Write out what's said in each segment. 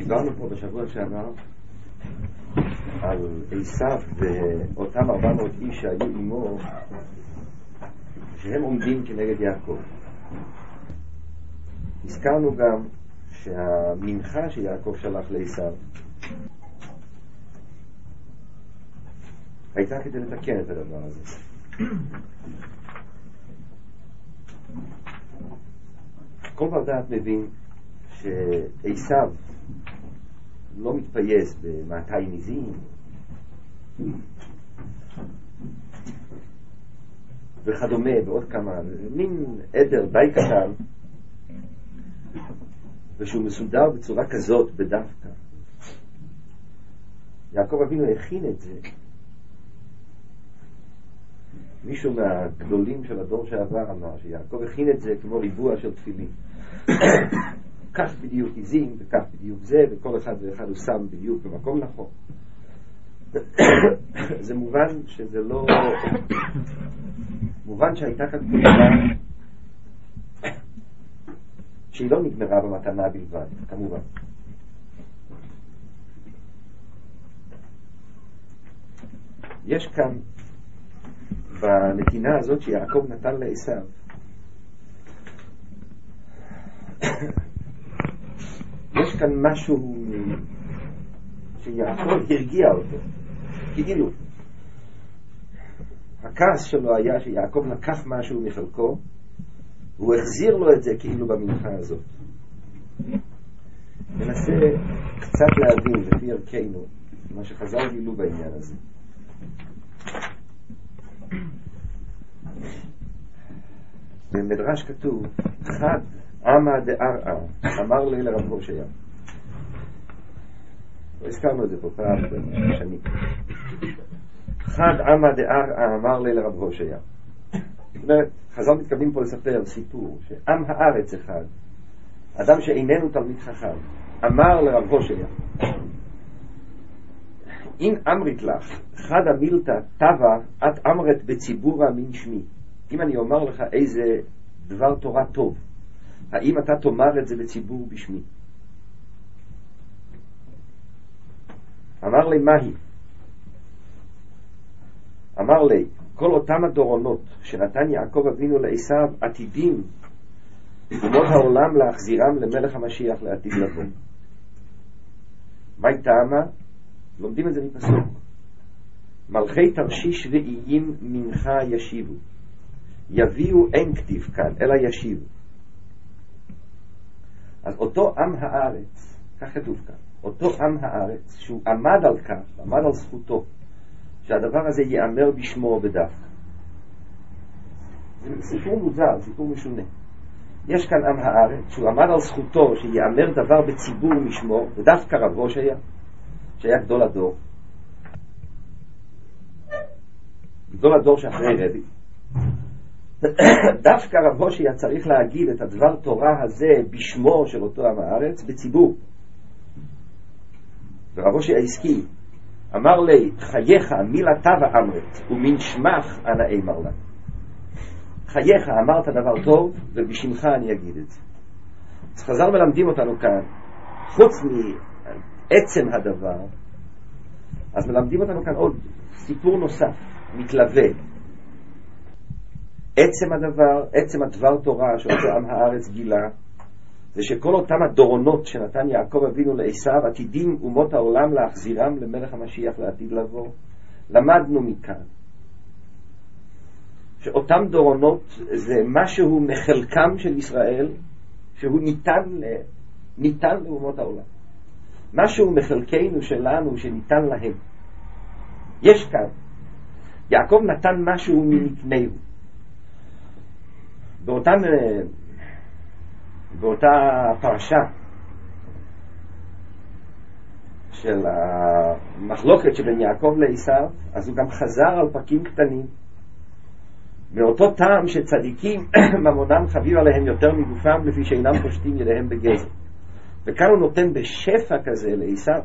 דיברנו פה בשבוע שעבר על עשיו ואותם 400 איש שהיו עמו, שהם עומדים כנגד יעקב. הזכרנו גם שהמנחה שיעקב שלח לעשיו הייתה כדי לתקן את הדבר הזה. כל בר דעת מבין שעשיו לא מתפייס ב200 ניזים וכדומה ועוד כמה, מין עדר די קטן, ושהוא מסודר בצורה כזאת בדווקא. יעקב אבינו הכין את זה. מישהו מהגדולים של הדור שעבר אמר שיעקב הכין את זה כמו ריבוע של תפילין. כך בדיוק עיזים וכך בדיוק זה, וכל אחד ואחד הוא שם בדיוק במקום נכון. זה מובן שזה לא מובן שהייתה כאן פעולה שהיא לא נגמרה במתנה בלבד, כמובן. יש כאן בנתינה הזאת שיעקב נתן לעשיו יש כאן משהו שיעקב הרגיע אותו, כאילו הכעס שלו היה שיעקב לקח משהו מחלקו והוא החזיר לו את זה כאילו במנחה הזאת. ננסה קצת להבין לפי ערכנו מה שחז"ל גילו בעניין הזה. במדרש כתוב חד עמא דערער אמר לי לרב הושע. לא הזכרנו את זה פה פעם שנים. חד עמא דערער אמר לי לרב הושע. חז"ל מתכוונים פה לספר סיפור שעם הארץ אחד, אדם שאיננו תלמיד חכם, אמר לרב הושע אם אמרית לך חד המילתא טבע את אמרת בציבורה מן שמי. אם אני אומר לך איזה דבר תורה טוב, האם אתה תאמר את זה לציבור בשמי? אמר לי מהי? אמר לי כל אותם הדורונות שנתן יעקב אבינו לעשיו עתידים אומות העולם להחזירם למלך המשיח לעתיד לבוא. מה טעמה? לומדים את זה מפסוק מלכי תרשיש ואיים מנחה ישיבו. יביאו אין כתיב כאן אלא ישיבו. אז אותו עם הארץ, כך כתוב כאן, אותו עם הארץ שהוא עמד על כך, עמד על זכותו שהדבר הזה יאמר בשמו בדווקא. זה סיפור מוזר, סיפור משונה. יש כאן עם הארץ שהוא עמד על זכותו שיאמר דבר בציבור משמו, ודווקא רב הושע שהיה גדול הדור, גדול הדור שאחרי רבי, דווקא רב הושע צריך להגיד את הדבר תורה הזה בשמו של אותו עם הארץ בציבור. ורב הושע הסכים, אמר לי חייך מילתא ואמרת ומן שמך אנא אמר לה. חייך אמרת דבר טוב ובשמך אני אגיד את זה. אז חז"ל מלמדים אותנו כאן חוץ מעצם הדבר, אז מלמדים אותנו כאן עוד סיפור נוסף מתלווה. עצם הדבר תורה שאותו עם הארץ גילה זה שכל אותם הדורונות שנתן יעקב אבינו לעשיו עתידים אומות העולם להחזירם למלך המשיח לעתיד לבוא. למדנו מכאן שאותם דורונות זה משהו מחלקם של ישראל שהוא ניתן לאומות העולם, משהו מחלקנו שלנו שניתן להם. יש כאן יעקב נתן משהו ממקנהו. באותה פרשה של המחלוקת שבין יעקב לעשיו, אז הוא גם חזר על פרקים קטנים מאותו טעם שצדיקים ממונם חביב עליהם יותר מגופם לפי שאינם פושטים ידיהם בגזר. וכאן הוא נותן בשפע כזה לעשיו.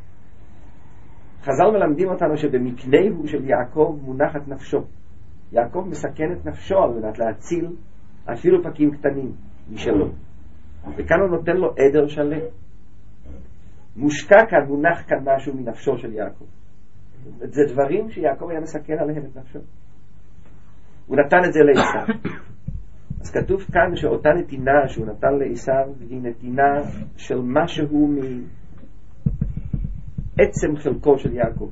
חז"ל מלמדים אותנו שבמקנהו של יעקב מונחת נפשו. יעקב מסכן את נפשו על מנת להציל אפילו פרקים קטנים משלו, וכאן הוא נותן לו עדר שלם. מושקע כאן, מונח כאן משהו מנפשו של יעקב. זה דברים שיעקב היה מסכן עליהם את נפשו. הוא נתן את זה לעשיו. אז כתוב כאן שאותה נתינה שהוא נתן לעשיו היא נתינה של משהו מעצם חלקו של יעקב.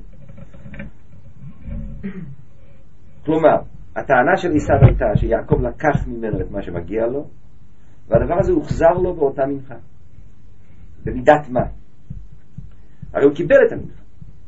כלומר, הטענה של עשיו הייתה שיעקב לקח ממנו את מה שמגיע לו, והדבר הזה הוחזר לו באותה מנחה. במידת מה? הרי הוא קיבל את המנחה.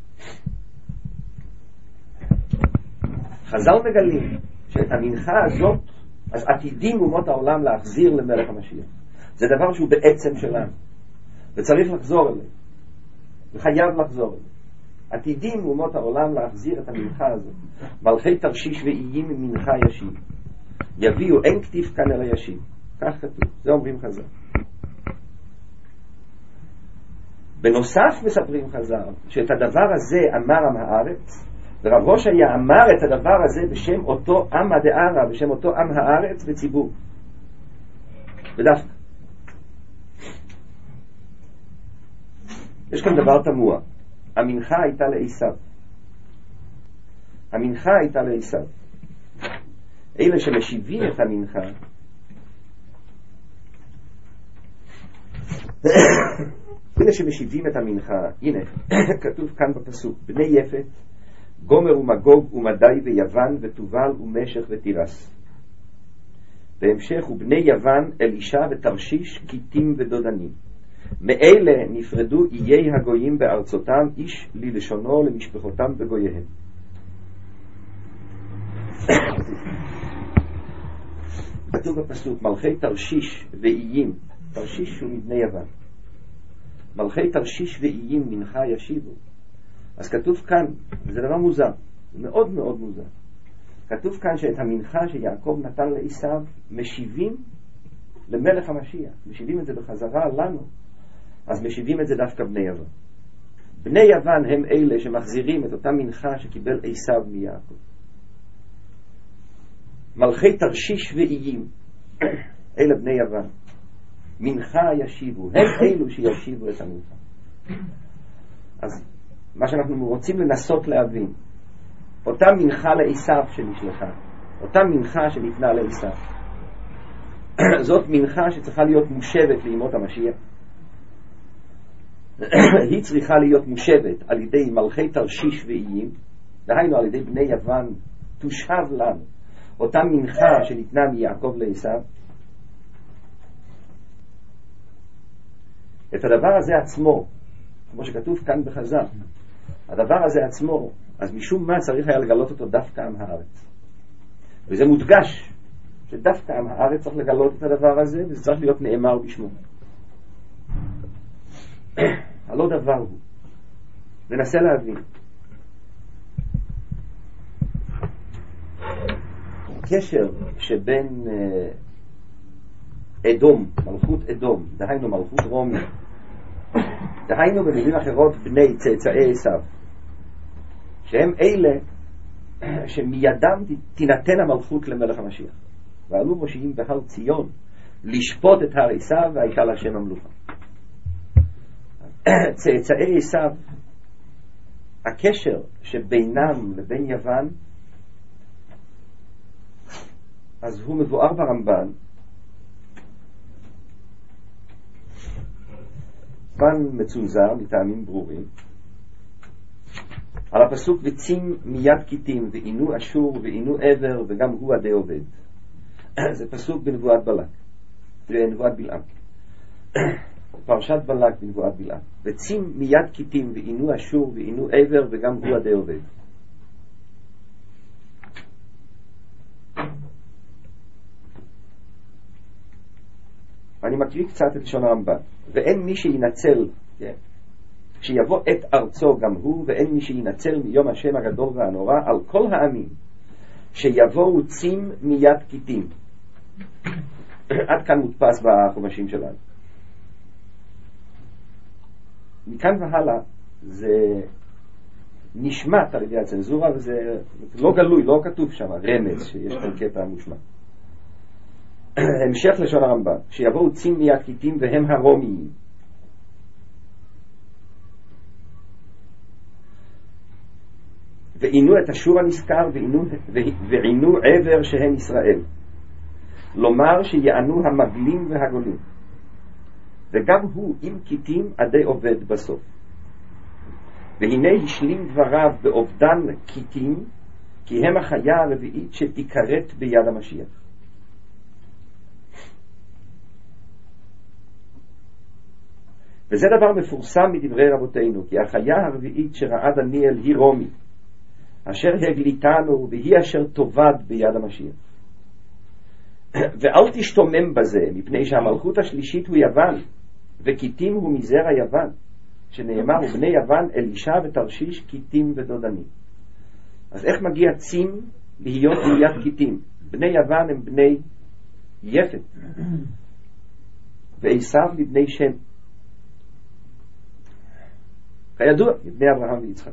חז"ל מגלים שאת המנחה הזאת, אז עתידים אומות העולם להחזיר למלך המשיח. זה דבר שהוא בעצם שלנו, וצריך לחזור אליו, וחייב לחזור אליו. עתידים אומות העולם להחזיר את המנחה הזאת. מלכי תרשיש ואיים ממנחה ישיב, יביאו אין כתיב כאן אלא ישיב. כך כתוב, זה אומרים חז"ל. בנוסף מספרים חז"ל שאת הדבר הזה אמר עם הארץ, ורב ראש היה אמר את הדבר הזה בשם אותו עם הדערה, בשם אותו עם הארץ וציבור. ודווקא יש כאן דבר תמוה. המנחה הייתה לעשיו. המנחה הייתה לעשיו. אלה שמשיבים את המנחה אלה שמשיבים את המנחה, הנה כתוב כאן בפסוק, בני יפת גומר ומגוג ומדי ויוון ותובל ומשך ותירס. בהמשך ובני יוון אלישע ותרשיש קיטים ודודנים. מאלה נפרדו איי הגויים בארצותם, איש ללשונו למשפחותם בגוייהם. כתוב בפסוק מלכי תרשיש ואיים. תרשיש הוא מבני יוון. מלכי תרשיש ואיים מנחה ישיבו. אז כתוב כאן, זה דבר מוזר, מאוד מאוד מוזר. כתוב כאן שאת המנחה שיעקב נתן לעשיו משיבים למלך המשיח, משיבים את זה בחזרה לנו. אז משיבים את זה דווקא בני יוון. בני יוון הם אלה שמחזירים את אותה מנחה שקיבל עשיו מיעקב. מלכי תרשיש ואיים, אלה בני יוון, מנחה ישיבו, הם אלו שישיבו את המנחה. אז מה שאנחנו רוצים לנסות להבין, אותה מנחה לעשיו שנשלחה, אותה מנחה שניתנה לעשיו, זאת מנחה שצריכה להיות מושבת לימות המשיח. היא צריכה להיות מושבת על ידי מלכי תרשיש ואיים, דהיינו על ידי בני יוון, תושב לנו אותה מנחה שניתנה מיעקב לעשיו. את הדבר הזה עצמו, כמו שכתוב כאן בחז"ל, הדבר הזה עצמו, אז משום מה צריך היה לגלות אותו דווקא עם הארץ. וזה מודגש שדווקא עם הארץ צריך לגלות את הדבר הזה, וזה צריך להיות נאמר בשמו. הלא דבר הוא. ננסה להבין. קשר שבין אדום, מלכות אדום, דהיינו מלכות רומי, דהיינו במילים אחרות בני צאצאי עשיו, שהם אלה שמידם תינתן המלכות למלך המשיח. ועלו מושיעים בהר ציון לשפוט את הר עשיו והייתה להשם המלוכה. צאצאי עשיו, הקשר שבינם לבין יוון, אז הוא מבואר ברמב"ן. כאן מצונזר מטעמים ברורים על הפסוק וצים מיד קיטים ועינו אשור ועינו עבר וגם הוא עדי עובד. זה פסוק בנבואת בלק, בנבואת בלעם, פרשת בלק בנבואת בלעם. וצים מיד קיטים ועינו אשור ועינו עבר וגם הוא עדי עובד. אני מקריא קצת את לשון הרמב"ן. ואין מי שינצל, שיבוא את ארצו גם הוא, ואין מי שינצל מיום השם הגדול והנורא על כל העמים שיבואו צים מיד קיטים. עד כאן מודפס בחומשים שלנו. מכאן והלאה זה נשמט על ידי הצנזורה, וזה לא גלוי, לא כתוב שם רמז שיש כאן קטע מושמע. המשך לשון הרמב"ן, שיבואו צים מיד קיטים והם הרומיים. ועינו את אשור הנזכר ועינו עבר שהן ישראל, לומר שיענו המגלים והגולים, וגם הוא עם כיתים עדי עובד בסוף. והנה השלים דבריו באובדן כיתים, כי הם החיה הרביעית שתיכרת ביד המשיח. וזה דבר מפורסם מדברי רבותינו, כי החיה הרביעית שראה דניאל היא רומי, אשר הגליתנו והיא אשר תאבד ביד המשיח. ואל תשתומם בזה, מפני שהמלכות השלישית הוא יוון, וכיתים הוא מזרע יוון, שנאמר ובני יוון אלישע ותרשיש כיתים ודודנים. אז איך מגיע צים להיות ליד כיתים? בני יוון הם בני יפת, ועשיו לבני שם, כידוע מבני אברהם ויצחק.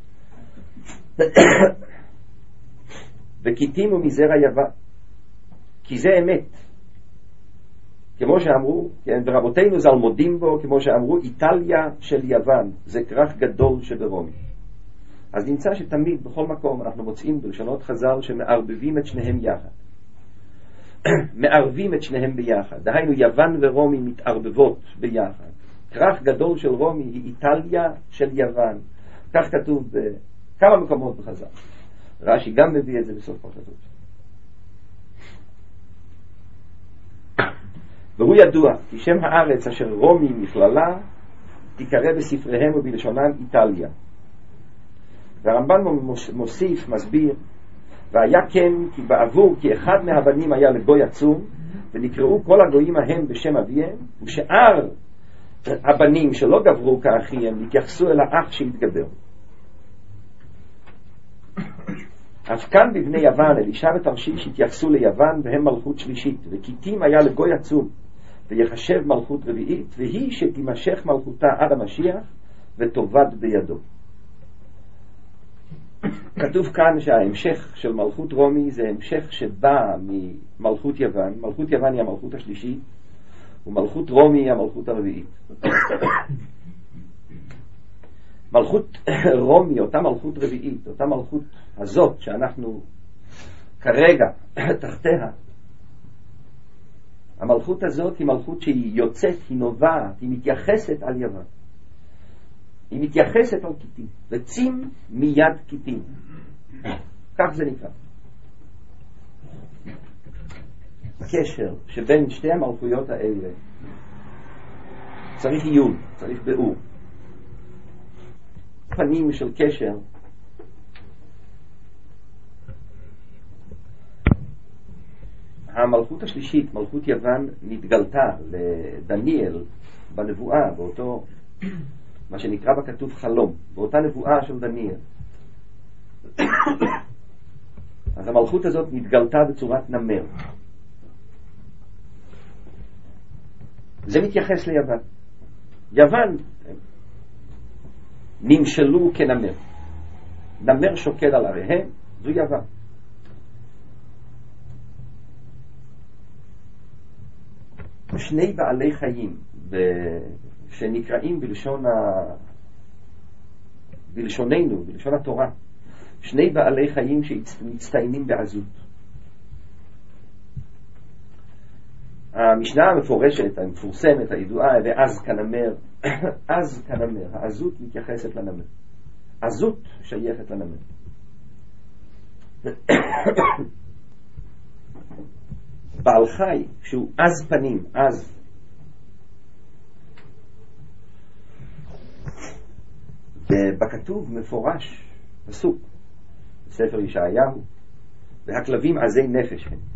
וכיתים הוא מזרע יוון, כי זה אמת, כמו שאמרו, כן, ורבותינו ז"ל מודים בו, כמו שאמרו, איטליה של יוון זה כרך גדול שברומי. אז נמצא שתמיד בכל מקום אנחנו מוצאים בלשונות חז"ל שמערבבים את שניהם יחד, מערבים את שניהם ביחד, דהיינו יוון ורומי מתערבבות ביחד. כרך גדול של רומי היא איטליה של יוון, כך כתוב בכמה מקומות בחז"ל. רש"י גם מביא את זה בסוף פרשת. והוא ידוע כי שם הארץ אשר רומי מכללה תיקרא בספריהם ובלשונם איטליה. והרמב"ן מוסיף, מסביר, והיה כן כי בעבור כי אחד מהבנים היה לגוי עצום, ונקראו כל הגויים ההם בשם אביהם, ושאר הבנים שלא גברו כאחיהם התייחסו אל האח שהתגבר. אף כאן בבני יוון אלישע ותרשיש התייחסו ליוון והם מלכות שלישית, וכיתים היה לגוי עצום ויחשב מלכות רביעית, והיא שתימשך מלכותה עד המשיח ותאבד בידו. כתוב כאן שההמשך של מלכות רומי זה המשך שבא ממלכות יוון. מלכות יוון היא המלכות השלישית, ומלכות רומי היא המלכות הרביעית. מלכות רומי, אותה מלכות רביעית, אותה מלכות הזאת שאנחנו כרגע תחתיה, המלכות הזאת היא מלכות שהיא יוצאת, היא נובעת, היא מתייחסת על יוון, היא מתייחסת על כיתים, וצים מיד כיתים, כך זה נקרא. הקשר שבין שתי המלכויות האלה צריך עיון, צריך ביאור. פנים של קשר המלכות השלישית, מלכות יוון, נתגלתה לדניאל בנבואה, באותו מה שנקרא בכתוב חלום, באותה נבואה של דניאל. אז המלכות הזאת נתגלתה בצורת נמר. זה מתייחס ליוון. יוון נמשלו כנמר, נמר שוקד על עריהם, זו יוון. שני בעלי חיים שנקראים בלשוננו, בלשון התורה, שני בעלי חיים שמצטיינים בעזות. המשנה המפורשת, המפורסמת, הידועה, ואז כנמר, אז כנמר, העזות מתייחסת לנמר, עזות שייכת לנמר. בעל חי שהוא עז פנים, עז, ובכתוב מפורש פסוק בספר ישעיהו, והכלבים עזי נפש הם.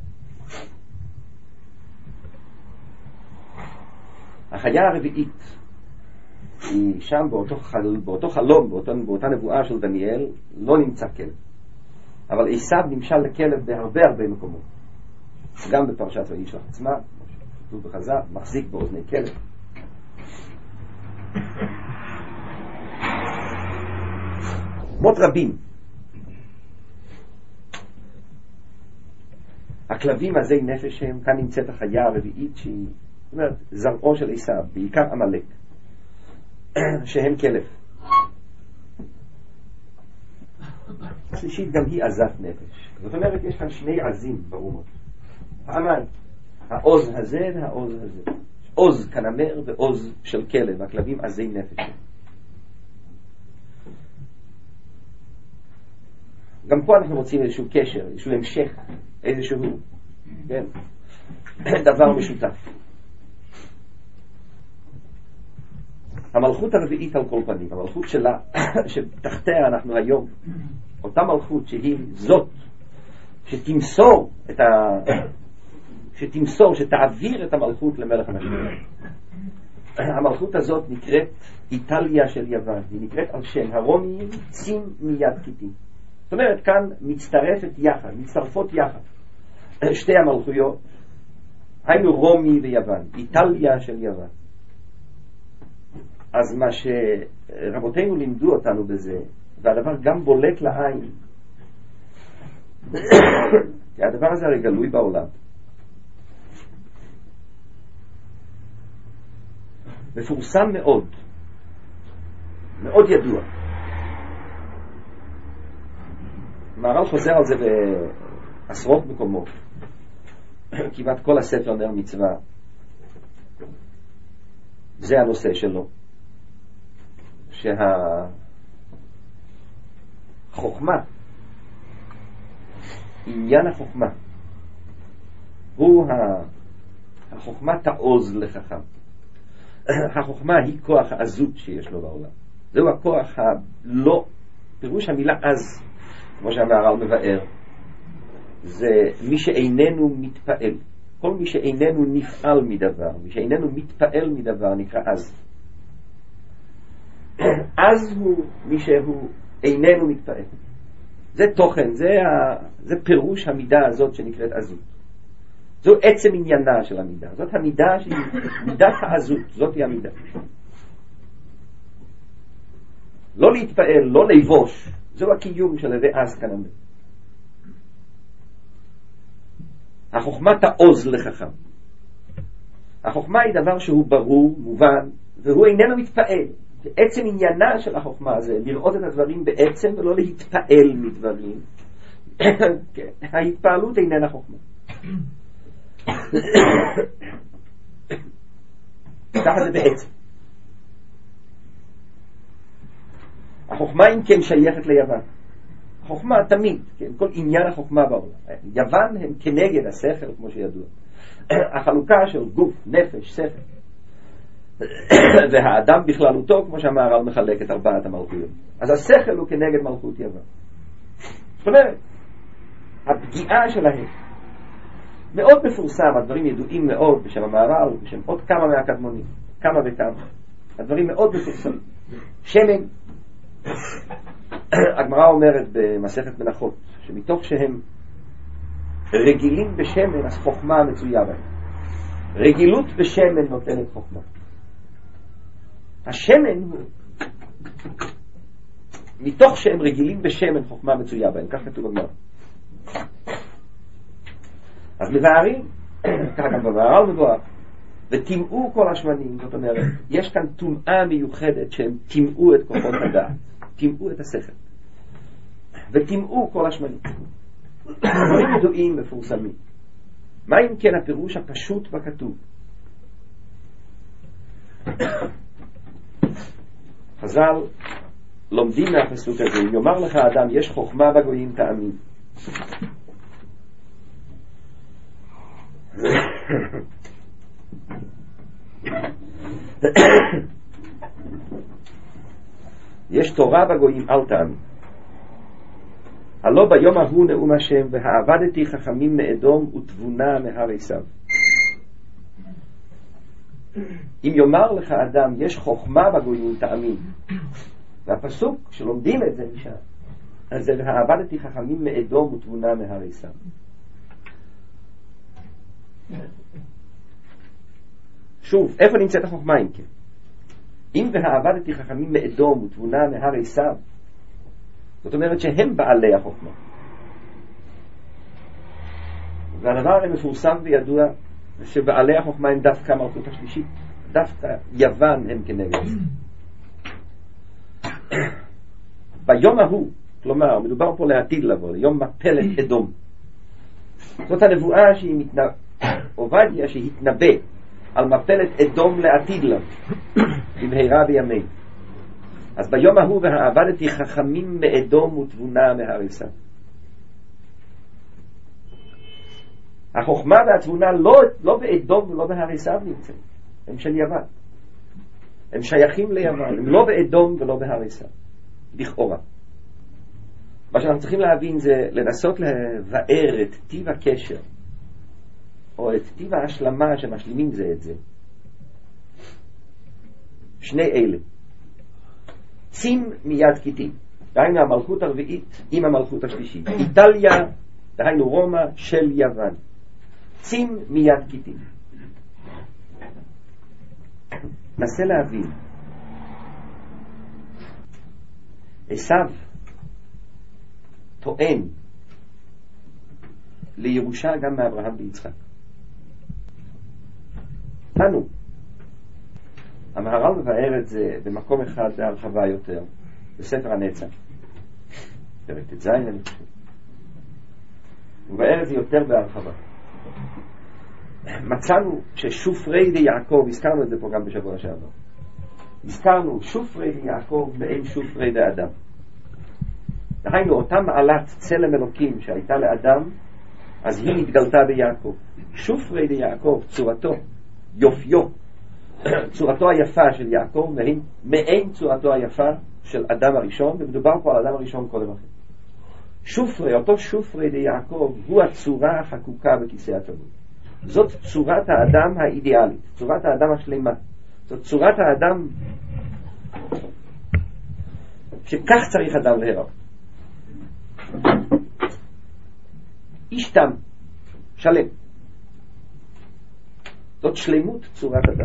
החיה הרביעית היא שם באותו חלום, באותה נבואה של דניאל, לא נמצא כלב, אבל עשיו נמשל לכלב בהרבה מקומות, גם בפרשת וישלח עצמה, כתוב בחז"ל, מחזיק באוזני כלב. מות רבים. הכלבים עזי נפש הם, כאן נמצאת החיה הרביעית שהיא, זאת אומרת, זרעו של עשיו, בעיקר עמלק, שהם כלב. השלישית גם היא עזת נפש. זאת אומרת, יש כאן שני עזים באומות. פעמיים. העוז הזה והעוז הזה. עוז כנמר ועוז של כלב. הכלבים עזי נפש. גם פה אנחנו רוצים איזשהו קשר, איזשהו המשך, איזשהו, כן, דבר משותף. המלכות הרביעית על כל פנים, המלכות שלה, שתחתיה אנחנו היום, אותה מלכות שהיא זאת, שתעביר את המלכות למלך המשיח. המלכות הזאת נקראת איטליה של יוון, היא נקראת על שם הרומיים צים מיד קיטים. זאת אומרת, כאן מצטרפות יחד שתי המלכויות, היינו רומי ויוון, איטליה של יוון. אז מה שרבותינו לימדו אותנו בזה, והדבר גם בולט לעין, כי הדבר הזה הרי גלוי בעולם, מפורסם מאוד, מאוד ידוע. מהר"ל חוזר על זה בעשרות מקומות. כמעט כל הספר נר מצווה זה הנושא שלו, שהחוכמה, עניין החוכמה הוא החוכמה תעוז לחכם. החוכמה היא כוח העזות שיש לו בעולם. זהו הכוח הלא, פירוש המילה עז, כמו שהמהר"ל מבאר, זה מי שאיננו מתפעל. כל מי שאיננו נפעל מדבר, מי שאיננו מתפעל מדבר נקרא עז. עז הוא מי שהוא איננו מתפעל. זה תוכן, זה פירוש המידה הזאת שנקראת עזות. זו עצם עניינה של המידה. זאת המידה שהיא מידת העזות, זאת היא המידה. לא להתפעל, לא לבוש, זו הקיום של הווה עז כנמר. החוכמה תעוז לחכם. החוכמה היא דבר שהוא ברור, מובן, והוא איננו מתפעל. עצם עניינה של החוכמה זה לראות את הדברים בעצם ולא להתפעל מדברים. ההתפעלות איננה חוכמה. ככה זה בעצם. החוכמה אם כן שייכת ליוון. החוכמה תמיד, כן, כל עניין החוכמה בעולם. יוון הם כנגד השכל, כמו שידוע. החלוקה של גוף, נפש, שכל. והאדם בכללותו, כמו שהמהר"ל מחלק את ארבעת המלכויות. אז השכל הוא כנגד מלכות יוון. זאת אומרת, הפגיעה שלהם מאוד מפורסם, הדברים ידועים מאוד בשם המהר"ל, בשם עוד כמה מהקדמונים, כמה וכמה. הדברים מאוד מפורסמים. שמן, הגמרא אומרת במסכת מנחות, שמתוך שהם רגילים בשמן, אז חוכמה מצויה בהם. רגילות בשמן נותנת חוכמה. השמן הוא, מתוך שהם רגילים בשמן חוכמה מצויה בהם, כך כתוב בגמרא. אז מבארים, ככה גם במהר"ל מבואר, וטימאו כל השמנים, זאת אומרת, יש כאן טומאה מיוחדת שהם טימאו את כוחות הדעת, טימאו את השכל, וטימאו כל השמנים. דברים ידועים מפורסמים. מה אם כן הפירוש הפשוט בכתוב? חז"ל לומדים מהפסוק הזה, יאמר לך האדם, יש חוכמה בגויים תאמין. יש תורה בגויים אל תאמין. הלא ביום ההוא נאום השם, והעבדתי חכמים מאדום ותבונה מהר עשיו. אם יאמר לך אדם יש חוכמה בגויים תאמין, והפסוק שלומדים את זה משם, אז זה והעבדתי חכמים מאדום ותבונה מהר עשיו. שוב, איפה נמצאת החוכמה אם כן? אם והעבדתי חכמים מאדום ותבונה מהר עשיו, זאת אומרת שהם בעלי החוכמה. והדבר הרי מפורסם וידוע שבעלי החוכמה הם דווקא מלכות השלישית, דווקא יוון הם כנגד. ביום ההוא כלומר, מדובר פה לעתיד לבוא, ליום מפלת אדום. זאת הנבואה עובדיה שהתנבא על מפלת אדום לעתיד לבוא, במהרה בימינו. אז ביום ההוא והעבדתי חכמים מאדום ותבונה מהריסה. החוכמה והתבונה לא באדום ולא בהריסה נמצאים, הם של יוון, הם שייכים ליוון, הם לא באדום ולא בהריסה, לכאורה. מה שאנחנו צריכים להבין זה לנסות לבאר את טיב הקשר או את טיב ההשלמה שמשלימים זה את זה. שני אלה צים מיד כיתים, דהיינו המלכות הרביעית עם המלכות השלישית, איטליה דהיינו רומא של יוון, צים מיד כיתים. נסה להבין, עשיו טוען לירושה גם מאברהם ויצחק. לנו המהר"ל מבאר את זה במקום אחד בהרחבה יותר, בספר הנצח פרק ט"ז, אני חושב הוא מבאר את זה יותר בהרחבה. מצאנו ששופרי דיעקב, הזכרנו את זה פה גם בשבוע שעבר, הזכרנו שופרי דיעקב ואין שופרי דיאדם. דהיינו אותה מעלת צלם אלוקים שהייתה לאדם, אז היא נתגלתה ביעקב. שופרי דיעקב, צורתו, יופיו, צורתו היפה של יעקב מעין צורתו היפה של אדם הראשון, ומדובר פה על אדם הראשון קודם לכן. שופרי, אותו שופרי דיעקב הוא הצורה החקוקה בכיסא הכבוד. זאת צורת האדם האידיאלית, צורת האדם השלמה. זאת צורת האדם שכך צריך אדם להיראות. איש תם, שלם. זאת שלמות צורת אדם.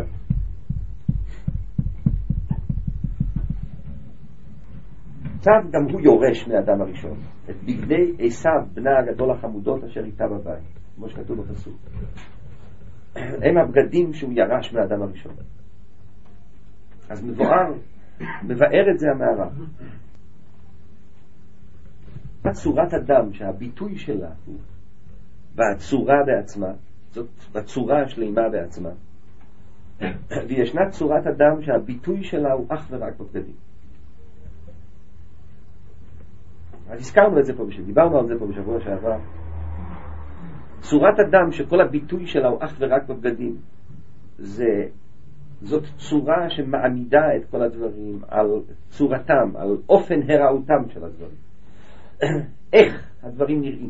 צב גם הוא יורש מאדם הראשון את בגדי עשיו בנה הגדול החמודות אשר איתה בבית, כמו שכתוב בפסוק. הם הבגדים שהוא ירש מאדם הראשון. אז מבאר את זה המהר"ל. צורת אדם שהביטוי שלה הוא בצורה בעצמה, זאת בצורה השלימה בעצמה, וישנה צורת אדם שהביטוי שלה הוא אך ורק בבגדים. אז הזכרנו את זה פה, דיברנו על זה פה בשבוע שעבר. צורת אדם שכל הביטוי שלה הוא אך ורק בבגדים, זאת צורה שמעמידה את כל הדברים על צורתם, על אופן הראותם של הדברים. איך הדברים נראים,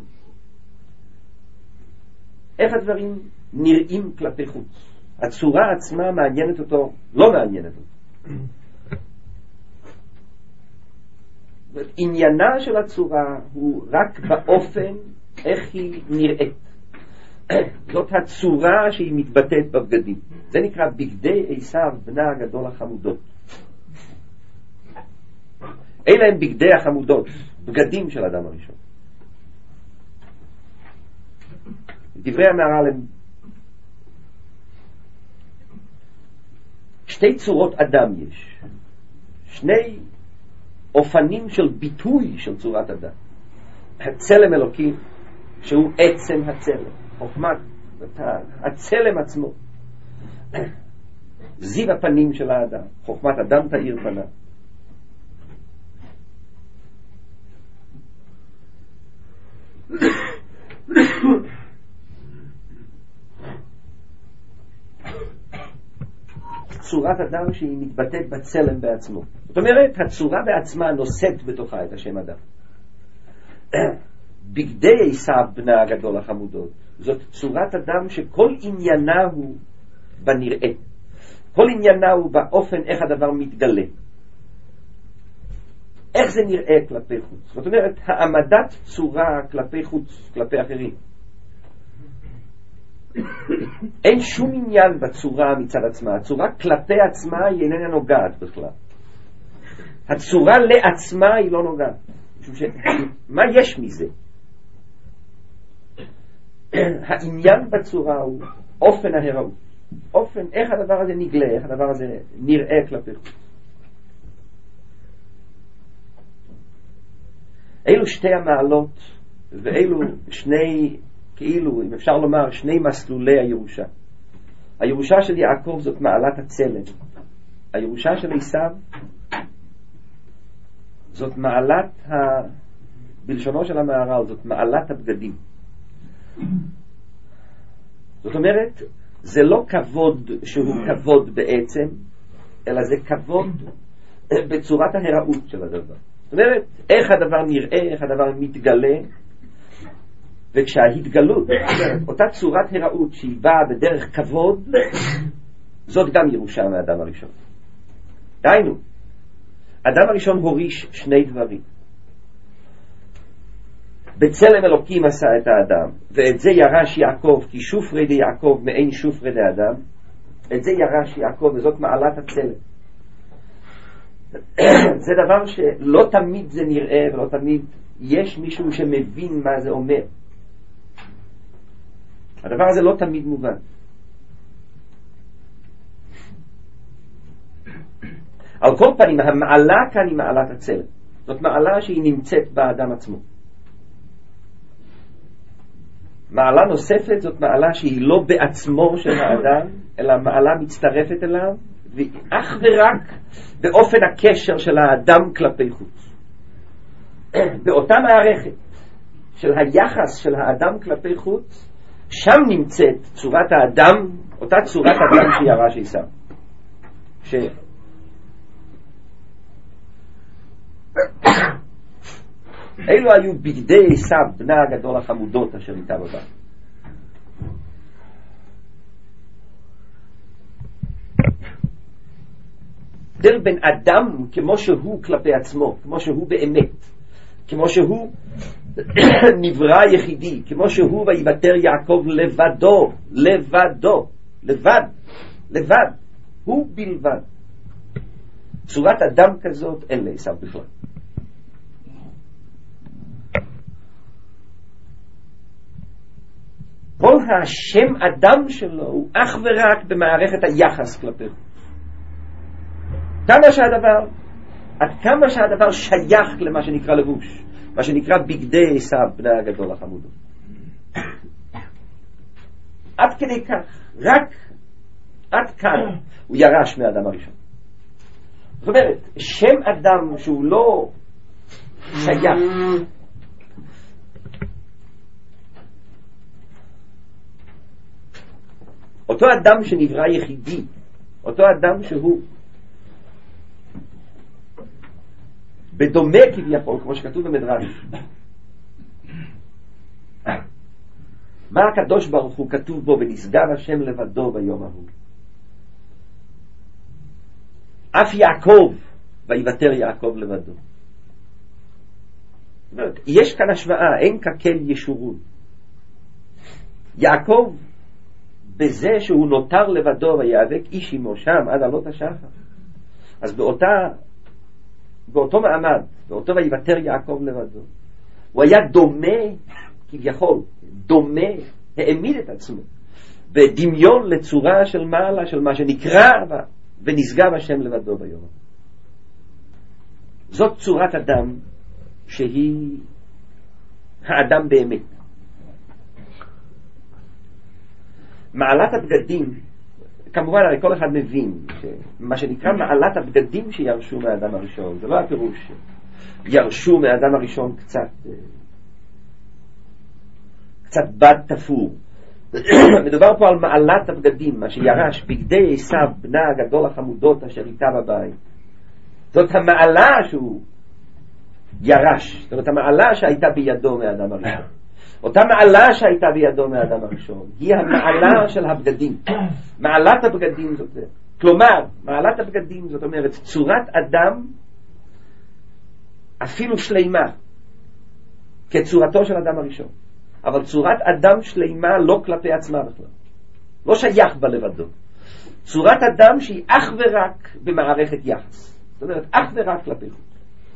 איך הדברים נראים כלפי חוץ. הצורה עצמה מעניינת אותו, לא מעניינת אותו. עניינה של הצורה הוא רק באופן איך היא נראית. זאת הצורה שהיא מתבטאת בבגדים. זה נקרא בגדי עשיו בנה הגדול החמודות. אלה הם בגדי החמודות, בגדים של אדם הראשון. דברי המהר"ל הם שתי צורות אדם יש, שני אופנים של ביטוי של צורת אדם. הצלם אלוקים שהוא עצם הצלם, חוכמת הצלם עצמו, זיו הפנים של האדם, חוכמת אדם תאיר פניו. צורת אדם שהיא מתבטאת בצלם בעצמו. זאת אומרת, הצורה בעצמה נושאת בתוכה את השם אדם. בגדי עשיו בנה הגדול החמודות, זאת צורת אדם שכל עניינה הוא בנראה, כל עניינה הוא באופן איך הדבר מתגלה, איך זה נראה כלפי חוץ. זאת אומרת, העמדת צורה כלפי חוץ, כלפי אחרים. אין שום עניין בצורה מצד עצמה. הצורה כלפי עצמה היא איננה נוגעת בכלל. הצורה לעצמה היא לא נוגעת. מה יש מזה? העניין בצורה הוא אופן ההיראות, אופן איך הדבר הזה נגלה, איך הדבר הזה נראה כלפי חוץ. אלו שתי המעלות, ואלו שני, כאילו, אם אפשר לומר, שני מסלולי הירושה. הירושה של יעקב זאת מעלת הצלם. הירושה של עשיו זאת מעלת, בלשונו של המהר"ל, זאת מעלת הבגדים. זאת אומרת, זה לא כבוד שהוא כבוד בעצם, אלא זה כבוד בצורת ההיראות של הדבר. זאת אומרת, איך הדבר נראה, איך הדבר מתגלה, וכשההתגלות, אותה צורת היראות שהיא באה בדרך כבוד, זאת גם ירושה מהאדם הראשון. דהיינו, האדם הראשון הוריש שני דברים. בצלם אלוקים עשה את האדם, ואת זה ירש יעקב, כי שופרי די יעקב מעין שופרי די אדם. את זה ירש יעקב, וזאת מעלת הצלם. זה דבר שלא תמיד זה נראה, ולא תמיד יש מישהו שמבין מה זה אומר. הדבר הזה לא תמיד מובן. על כל פנים, המעלה כאן היא מעלת הצלם. זאת מעלה שהיא נמצאת באדם עצמו. מעלה נוספת זאת מעלה שהיא לא בעצמו של האדם, אלא מעלה מצטרפת אליו, ואך ורק באופן הקשר של האדם כלפי חוץ. באותה מערכת של היחס של האדם כלפי חוץ, שם נמצאת צורת האדם, אותה צורת אדם שירש עשיו. אלו היו בגדי עשיו, בנה הגדול החמודות אשר איתה בבית. דרך בין אדם כמו שהוא כלפי עצמו, כמו שהוא באמת, כמו שהוא נברא יחידי, כמו שהוא ויוותר יעקב לבדו, לבדו, לבד, הוא בלבד. צורת אדם כזאת אין לעשיו בכלל. כל השם אדם שלו הוא אך ורק במערכת היחס כלפי חוץ. עד כמה שהדבר שייך למה שנקרא לבוש, מה שנקרא בגדי עשיו בנה הגדול החמודות. עד כדי כך, רק עד כאן הוא ירש מהאדם הראשון. זאת אומרת, שם אדם שהוא לא שייך, אותו אדם שנברא יחידי, אותו אדם שהוא בדומה כביכול, כמו שכתוב במדרש. מה הקדוש ברוך הוא כתוב בו, ונשגב השם לבדו ביום ההוא. אף יעקב ויוותר יעקב לבדו. יש כאן השוואה, אין כקל ישורון. יעקב בזה שהוא נותר לבדו ויאבק איש עמו שם עד עלות השחר. אז באותו מעמד, באותו ויוותר יעקב לבדו, הוא היה דומה כביכול, דומה, העמיד את עצמו בדמיון לצורה של מעלה, של מה שנקרא ונשגב השם לבדו ביום. זאת צורת אדם שהיא האדם באמת. מעלת הבגדים, כמובן הרי כל אחד מבין מה שנקרא מעלת הבגדים שירשו מהאדם הראשון, זה לא הפירוש ירשו מהאדם הראשון קצת בד תפור. מדובר פה על מעלת הבגדים, מה שירש בגדי עשיו בנה הגדול החמודות אשר איתה בבית. זאת המעלה שהוא ירש, זאת אומרת המעלה שהייתה בידו מהאדם הראשון. אותה מעלה שהייתה בידו מהאדם הראשון היא המעלה של הבגדים. מעלת הבגדים זאת, כלומר מעלת הבגדים זאת אומרת צורת אדם אפילו שלימה כצורתו של אדם הראשון, אבל צורת אדם שלימה לא כלפי עצמה בכלל, לא שייך בה לבדו. צורת אדם שהיא אך ורק במערכת יחס, זאת אומרת אך ורק כלפי חוץ.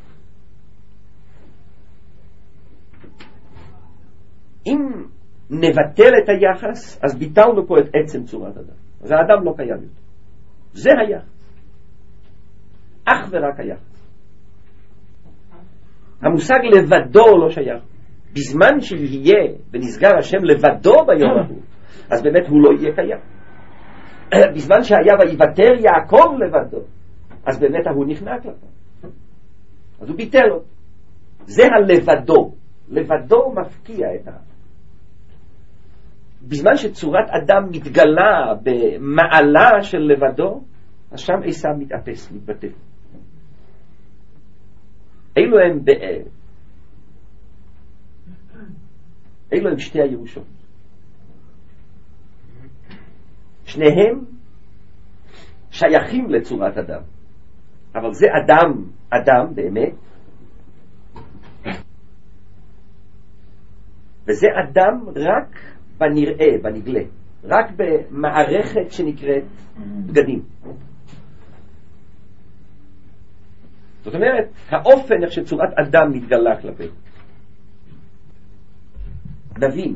אם נבטל את היחס, אז ביטלנו פה את עצם צורת אדם. אז האדם לא קיים יותר. זה היחס. אך ורק היחס. המושג לבדו לא שייך. בזמן שיהיה ונסגר השם לבדו ביום ההוא, אז באמת הוא לא יהיה קיים. בזמן שהיה ויוותר יעקב לבדו, אז באמת הוא נכנע כלפיו, אז הוא ביטל אותו. זה הלבדו. לבדו מפקיע את העם. בזמן שצורת אדם מתגלה במעלה של לבדו, אז שם עשיו מתאפס, מתבטל. אלו הם שתי הירושות. שניהם שייכים לצורת אדם, אבל זה אדם באמת, וזה אדם רק בנראה, בנגלה, רק במערכת שנקראת בגדים. זאת אומרת, האופן איך שצורת אדם מתגלה כלפי. נבין,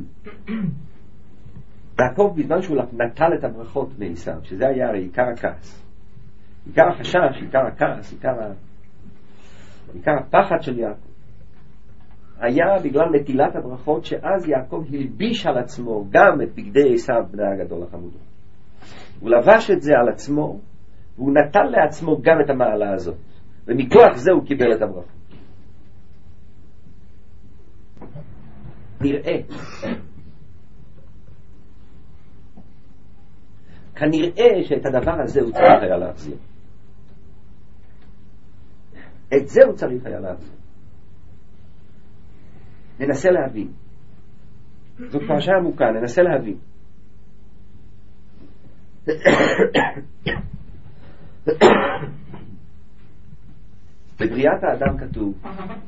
יעקב בזמן שהוא נטל את הברכות מעשיו, שזה היה עיקר הכעס, עיקר החשש, עיקר הכעס, עיקר הפחד של יעקב, היה בגלל נטילת הברכות, שאז יעקב הלביש על עצמו גם את בגדי עשיו בני הגדול החמודו. הוא לבש את זה על עצמו, והוא נטל לעצמו גם את המעלה הזאת, ומכוח זה הוא קיבל את הברכות. נראה, כנראה שאת הדבר הזה הוא צריך היה להחזיר. את זה הוא צריך היה להחזיר. ננסה להבין. זאת פרשה עמוקה, ננסה להבין. בבריאת האדם כתוב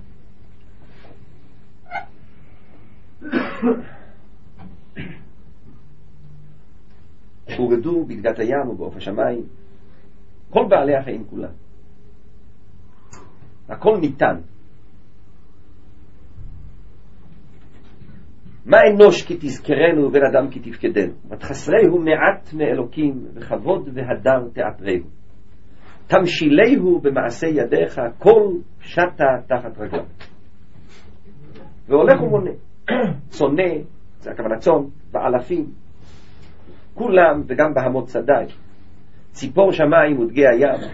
הורדו בגדת הים ובעוף השמיים כל בעלי החיים כולם. הכל ניתן. מה אנוש כי תזכרנו ובן אדם כי תפקדנו, ותחסרהו מעט מאלוקים וכבוד והדר תעטרהו, תמשילהו במעשה ידיך כל שטה תחת רגליו. והולך ומונה צונה, זה הכוונה צון, באלפים כולם, וגם בהמות שדי, ציפור שמיים ודגי הים,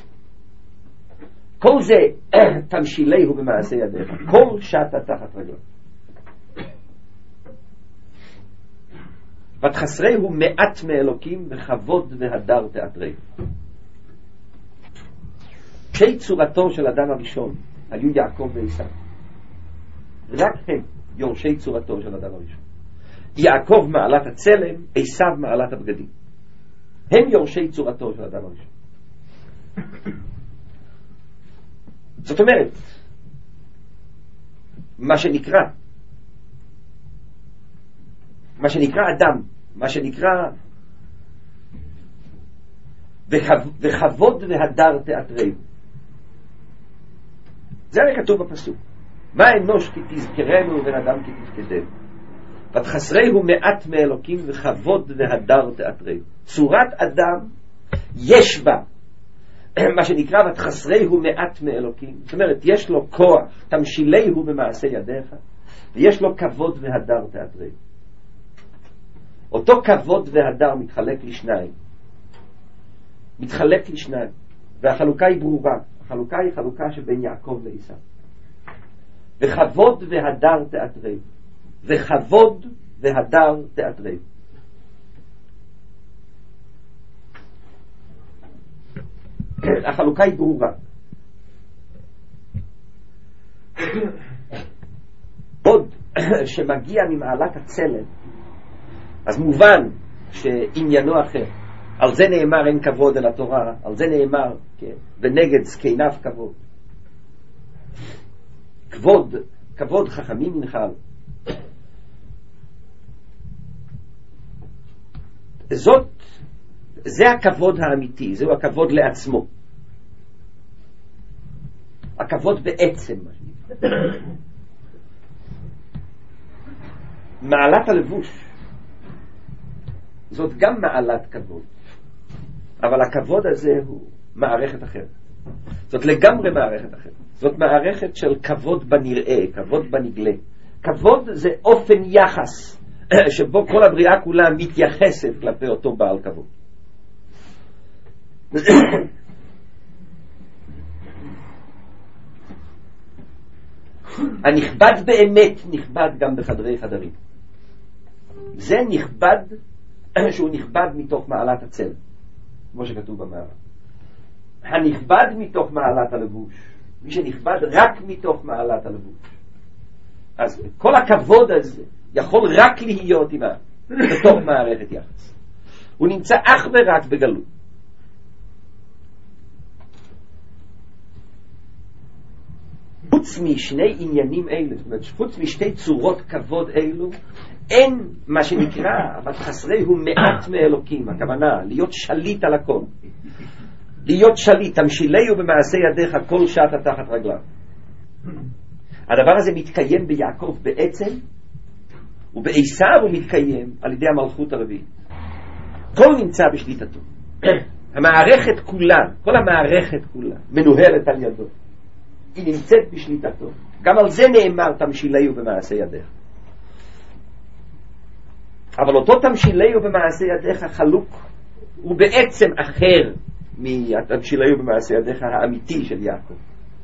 כל זה תמשילהו במעשה ידיך כל שטה תחת רגליו, ותחסרהו מעט מאלוקים וכבוד והדר תעטרהו. שי צורתו של אדם הראשון היו יעקב ועשיו, רק הם יורשי צורתו של אדם הראשון. יעקב מעלת הצלם, עשיו מעלת הבגדים, הם יורשי צורתו של אדם הראשון. זאת אומרת, מה שנקרא אדם, מה שנקרא וכבוד והדר תעטרהו, זה הרי כתוב בפסוק, מה אנוש כי תזכרנו ובן אדם כי תפקדנו, ותחסרהו מעט מאלוקים וכבוד והדר תעטרהו. צורת אדם יש בה מה שנקרא ותחסרהו מעט מאלוקים, זאת אומרת יש לו כוח, תמשילהו במעשה ידיך, ויש לו כבוד והדר תעטרהו. אותו כבוד והדר מתחלק לשניים, והחלוקה היא ברורה. החלוקה היא חלוקה שבין יעקב לעשיו. וכבוד והדר תעטרהו, וכבוד והדר תעטרהו. החלוקה היא ברורה. עוד שמגיע ממעלת הצלם, אז מובן שעניינו אחר. על זה נאמר אין כבוד אל התורה, על זה נאמר ונגד זקניו כבוד. כבוד חכמים ינחל. זה הכבוד האמיתי, זהו הכבוד לעצמו, הכבוד בעצם. מעלת הלבוש זאת גם מעלת כבוד, אבל הכבוד הזה הוא מערכת אחרת, זאת לגמרי מערכת אחרת. זאת מערכת של כבוד בנראה, כבוד בנגלה. כבוד זה אופן יחס שבו כל הבריאה כולה מתייחסת כלפי אותו בעל כבוד. הנכבד באמת נכבד גם בחדרי חדרים. זה נכבד שהוא נכבד מתוך מעלת הצל, כמו שכתוב במערה. הנכבד מתוך מעלת הלבוש, מי שנכבד רק מתוך מעלת הלבוש. אז כל הכבוד הזה יכול רק להיות בתוך מערכת יחס. הוא נמצא אך ורק בגלות. חוץ משני עניינים אלו, זאת אומרת, חוץ משתי צורות כבוד אלו, אין מה שנקרא, אבל חסרי הוא מעט מאלוקים. הכוונה, להיות שליט על הכל. להיות שליט, תמשילהו במעשה ידיך כל שעת תחת רגליו. הדבר הזה מתקיים ביעקב בעצם, ובעשיו הוא מתקיים על ידי המלכות הרביעית. כל נמצא בשליטתו. המערכת כולה, כל המערכת כולה, מנוהלת על ידו. היא נמצאת בשליטתו. גם על זה נאמר תמשילהו במעשה ידיך. אבל אותו תמשילהו במעשה ידיך חלוק, הוא בעצם אחר מהתמשילהו במעשה ידיך האמיתי של יעקב.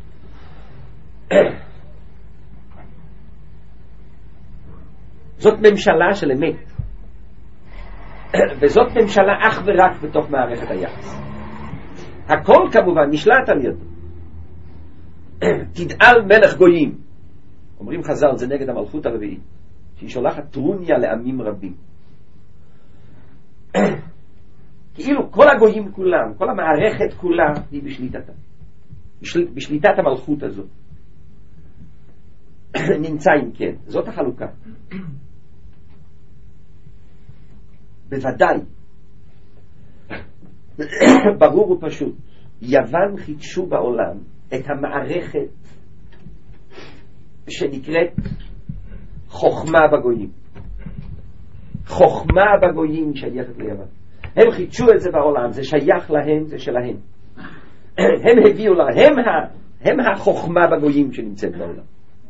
זאת ממשלה של אמת, וזאת ממשלה אך ורק בתוך מערכת היחס. הכל כמובן נשלט על ידו. תדעל מלך גויים, אומרים חז"ל, זה נגד המלכות הרביעית, שהיא שולחת טרוניה לעמים רבים. כאילו כל הגויים כולם, כל המערכת כולה היא בשליטתה, בשליטת המלכות הזאת. נמצא אם כן, זאת החלוקה. בוודאי, ברור ופשוט, יוון חידשו בעולם את המערכת שנקראת חוכמה בגויים. חוכמה בגויים שייכת ליוון. הם חידשו את זה בעולם, זה שייך להם, זה שלהם. הם הביאו להם, הם החוכמה בגויים שנמצאת בעולם.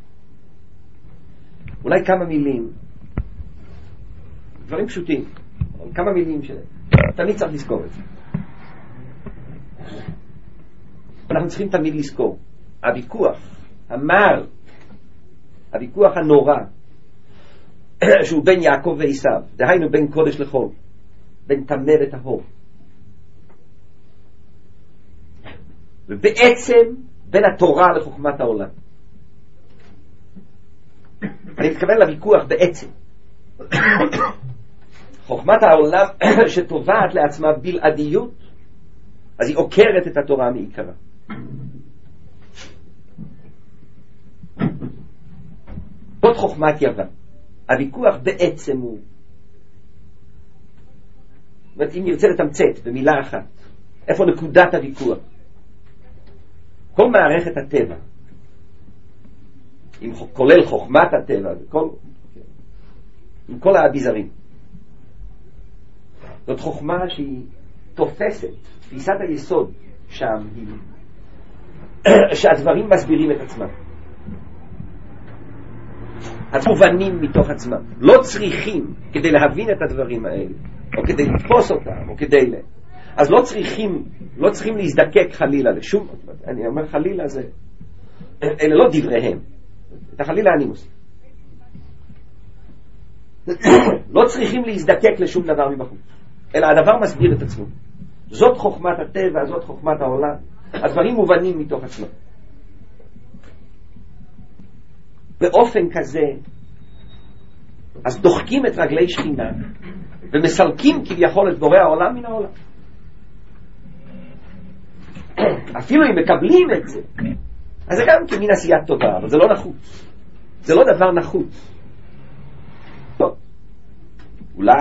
אולי כמה מילים, דברים פשוטים, כמה מילים שלהם. תמיד צריך לזכור את זה. אנחנו צריכים תמיד לזכור, הוויכוח המר, הוויכוח הנורא שהוא בין יעקב ועשיו, דהיינו בין קודש לחול, בין טמא וטהור, ובעצם בין התורה לחוכמת העולם. אני מתכוון לוויכוח בעצם. חוכמת העולם שטובעת לעצמה בלעדיות, אז היא עוקרת את התורה מעיקרה. זאת חוכמת יוון. הוויכוח בעצם הוא, אם נרצה לתמצת במילה אחת, איפה נקודת הוויכוח? כל מערכת הטבע, כולל חוכמת הטבע, עם כל האביזרים, זאת חוכמה שהיא תופסת, תפיסת היסוד שם היא שהדברים מסבירים את עצמם, התובנים מתוך עצמם. לא צריכים כדי להבין את הדברים האלה, או כדי לתפוס אותם, או כדי אז לא צריכים להזדקק חלילה לשום, אני אומר חלילה זה, אלה לא דבריהם, את החלילה אני מוסיף. לא צריכים להזדקק לשום דבר מבחוץ, אלא הדבר מסביר את עצמו. זאת חוכמת הטבע, זאת חוכמת העולם. הדברים מובנים מתוך עצמם. באופן כזה, אז דוחקים את רגלי שכינה, ומסלקים כביכול את בורא העולם מן העולם. אפילו אם מקבלים את זה, אז זה גם כמין עשיית טובה, אבל זה לא נחוץ. זה לא דבר נחוץ. לא. אולי.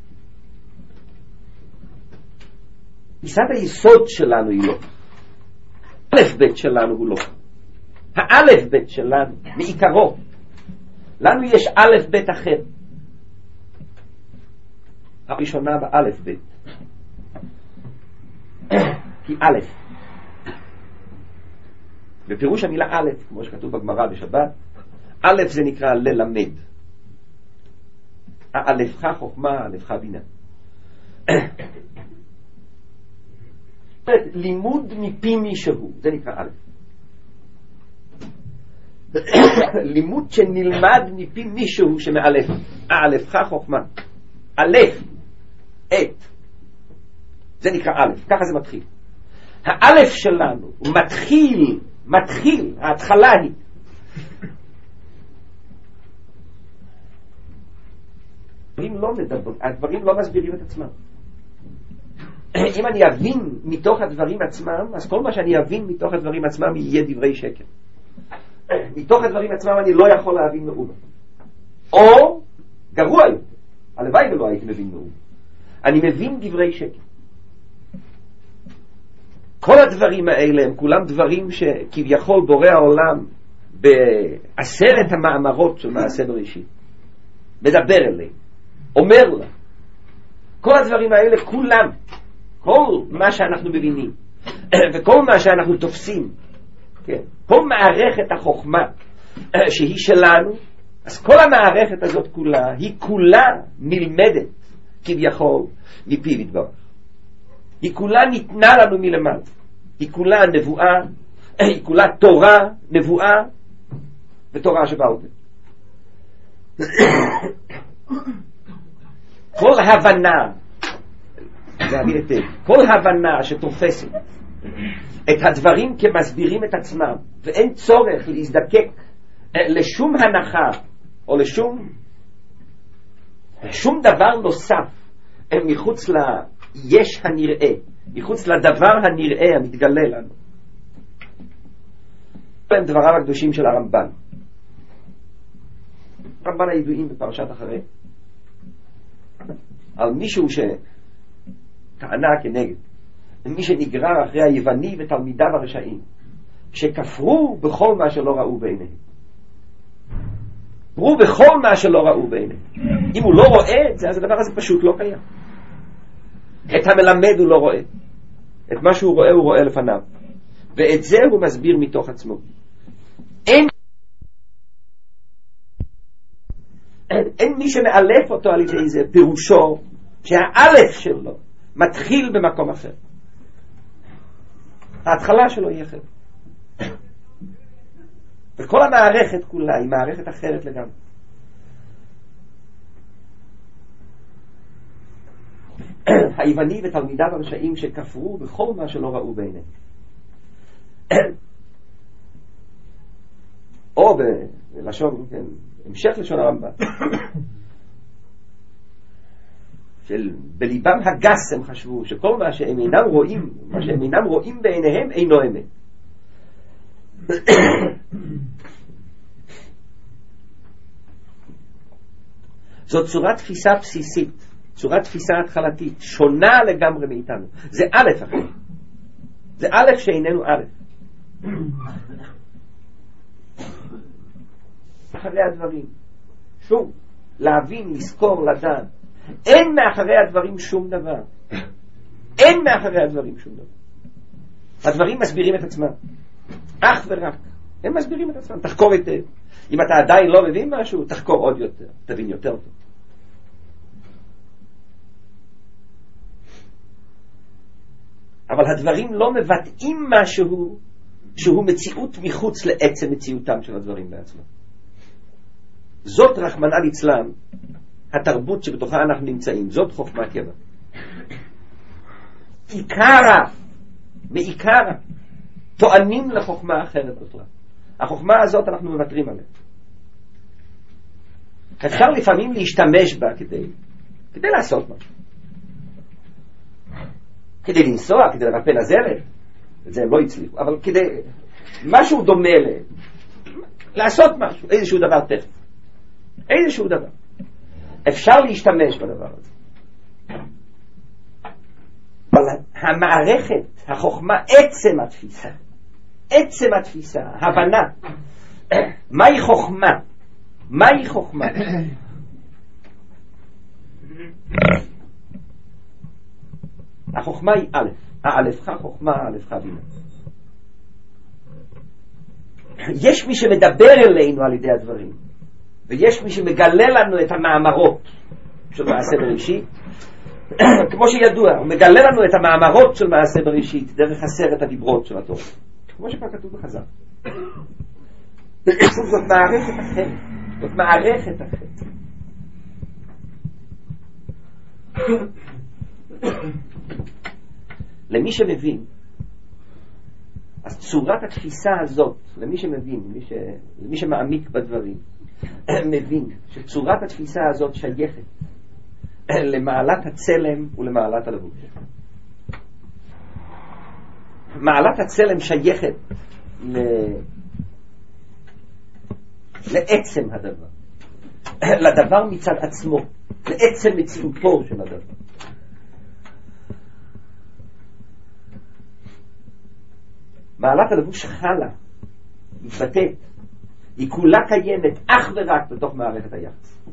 תפיסת היסוד שלנו היא לא. האלף בית שלנו הוא לא. האלף בית שלנו, מעיקרו. לנו יש אלף בית אחר. הראשונה באלף בית. כי אלף. בפירוש המילה א', כמו שכתוב בגמרא בשבת, א' זה נקרא ללמד. א' חוכמה, א' בינה. לימוד מפי מישהו, זה נקרא א'. לימוד שנלמד מפי מישהו שמאלף. א' חוכמה. א' את. זה נקרא א', ככה זה מתחיל. האלף שלנו הוא מתחיל, ההתחלה היא. הדברים לא מסבירים את עצמם. אם אני אבין מתוך הדברים עצמם, אז כל מה שאני אבין מתוך הדברים עצמם יהיה דברי שקר. מתוך הדברים עצמם אני לא יכול להבין מאומה. או, גרוע יותר, הלוואי ולא הייתי מבין מאומה. אני מבין דברי שקר. כל הדברים האלה הם כולם דברים שכביכול בורא העולם בעשרת המאמרות של מעשה בראשית מדבר אליהם, אומר לה. כל הדברים האלה כולם, כל מה שאנחנו מבינים וכל מה שאנחנו תופסים, כן, כל מערכת החוכמה שהיא שלנו, אז כל המערכת הזאת כולה היא כולה נלמדת כביכול מפיו יתברך. היא כולה ניתנה לנו מלמעלה. היא כולה נבואה, היא כולה תורה, נבואה ותורה שבעל פה. כל הבנה, כל הבנה שתופסת את הדברים כמסבירים את עצמם, ואין צורך להזדקק לשום הנחה או לשום דבר נוסף מחוץ ליש הנראה, מחוץ לדבר הנראה המתגלה לנו. הם דבריו הקדושים של הרמב"ן. הרמב"ן הידועים בפרשת אחרי, על מישהו שטענה כנגד, מי שנגרר אחרי היווני ותלמידיו הרשעים, שכפרו בכל מה שלא ראו בעיניהם. כפרו בכל מה שלא ראו בעיניהם. אם הוא לא רואה את זה, אז הדבר הזה פשוט לא קיים. את המלמד הוא לא רואה. את מה שהוא רואה הוא רואה לפניו. ואת זה הוא מסביר מתוך עצמו. אין מי שמאלף אותו על ידי זה. פירושו שהאלף שלו מתחיל במקום אחר. ההתחלה שלו היא אחרת. וכל המערכת כולה היא מערכת אחרת לגמרי. היווני ותלמידיו הרשעים שכפרו בכל מה שלא ראו בעיניהם. או בלשון, כן, המשך לשון הרמב"ן, בליבם הגס הם חשבו שכל מה שהם אינם רואים בעיניהם אינו אמת. זאת צורת תפיסה בסיסית, צורת תפיסה התחלתית, שונה לגמרי מאיתנו. זה א' אחר. זה א' שאיננו א'. אחרי הדברים. שום. להבין, לזכור, לדעת. אין מאחרי הדברים שום דבר. אין מאחרי הדברים שום דבר. הדברים מסבירים את עצמם. אך ורק. הם מסבירים את עצמם. תחקור היטב. אם אתה עדיין לא מבין משהו, תחקור עוד יותר. תבין יותר טוב. אבל הדברים לא מבטאים משהו שהוא מציאות מחוץ לעצם מציאותם של הדברים בעצמם. זאת רחמנא ליצלן התרבות שבתוכה אנחנו נמצאים. זאת חוכמת יוון. מעיקרה טוענים לחוכמה אחרת בכלל. החוכמה הזאת אנחנו מוותרים עליה. אפשר לפעמים להשתמש בה כדי לעשות משהו. כדי לנסוע, כדי לרפא נזלת. את זה הם לא הצליחו. אבל כדי משהו דומה לעשות משהו. איזשהו דבר טכני. איזשהו דבר. אפשר להשתמש בדבר הזה. אבל המערכת, החוכמה, עצם התפיסה, הבנה. מהי חוכמה? מהי חוכמה? החוכמה היא א', האלף חוכמה, אלף בינה. יש מי שמדבר אלינו על ידי הדברים, ויש מי שמגלה לנו את המאמרות של מעשה בראשית. כמו שידוע, הוא מגלה לנו את המאמרות של מעשה בראשית דרך 10 הדיברות של התורה, כמו שכבר כתוב בחז"ל. זאת מערכת אחרת, זאת מערכת אחרת. למי שמבין, אז צורת התפיסה הזאת, למי שמבין, למי שמעמיק בדברים, מבין שצורת התפיסה הזאת שייכת למעלת הצלם ולמעלת הלבוש. מעלת הצלם שייכת לעצם הדבר, לדבר מצד עצמו, לעצם מציאותו של הדבר. מעלת הלבוש חלה, מתבטאת, היא כולה קיימת אך ורק בתוך מערכת היחס.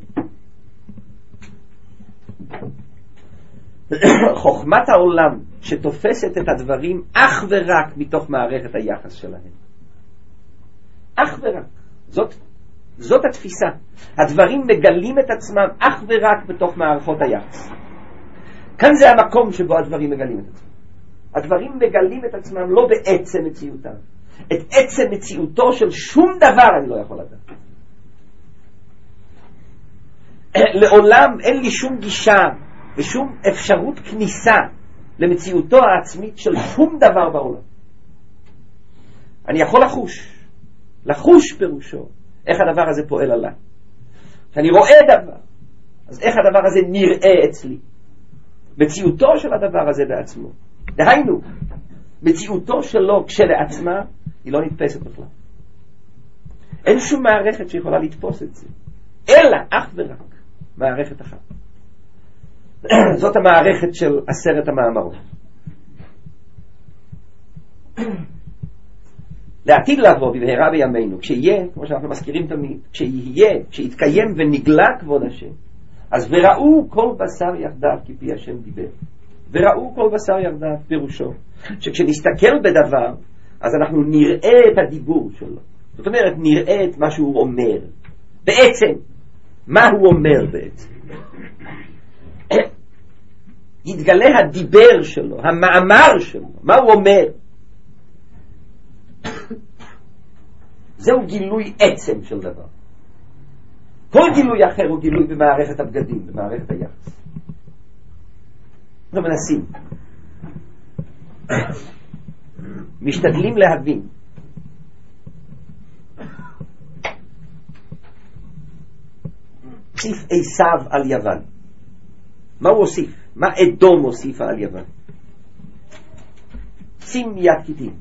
חוכמת העולם שתופסת את הדברים אך ורק מתוך מערכת היחס שלהם. אך ורק. זאת התפיסה. הדברים מגלים את עצמם אך ורק בתוך מערכות היחס. כאן זה המקום שבו הדברים מגלים את עצמם. הדברים מגלים את עצמם לא בעצם מציאותם. את עצם מציאותו של שום דבר אני לא יכול לדעת. לעולם אין לי שום גישה ושום אפשרות כניסה למציאותו העצמית של שום דבר בעולם. אני יכול לחוש פירושו איך הדבר הזה פועל עליי. כשאני רואה דבר, אז איך הדבר הזה נראה אצלי. מציאותו של הדבר הזה בעצמו, דהיינו מציאותו שלו כשלעצמה, היא לא נתפסת בכלל. אין שום מערכת שיכולה לתפוס את זה, אלא אך ורק מערכת אחת. זאת המערכת של 10 המאמרות. לעתיד לבוא בבהרה בימינו, כשיהיה, כמו שאנחנו מזכירים תמיד, כשיתקיים ונגלה כבוד השם, אז וראו כל בשר יחדיו כפי השם דיבר. וראו כל בשר יחדיו פירושו שכשנסתכל בדבר, אז אנחנו נראה את הדיבור שלו. זאת אומרת, נראה את מה שהוא אומר. בעצם, מה הוא אומר בעצם? יתגלה הדיבר שלו, המאמר שלו, מה הוא אומר. זהו גילוי עצם של דבר. כל גילוי אחר הוא גילוי במערכת הבגדים, במערכת היחס. אנחנו מנסים, משתדלים להבין הוסיף עשיו על יוון. מה הוא הוסיף? מה אדום הוסיפה על יוון? שים יד כתים.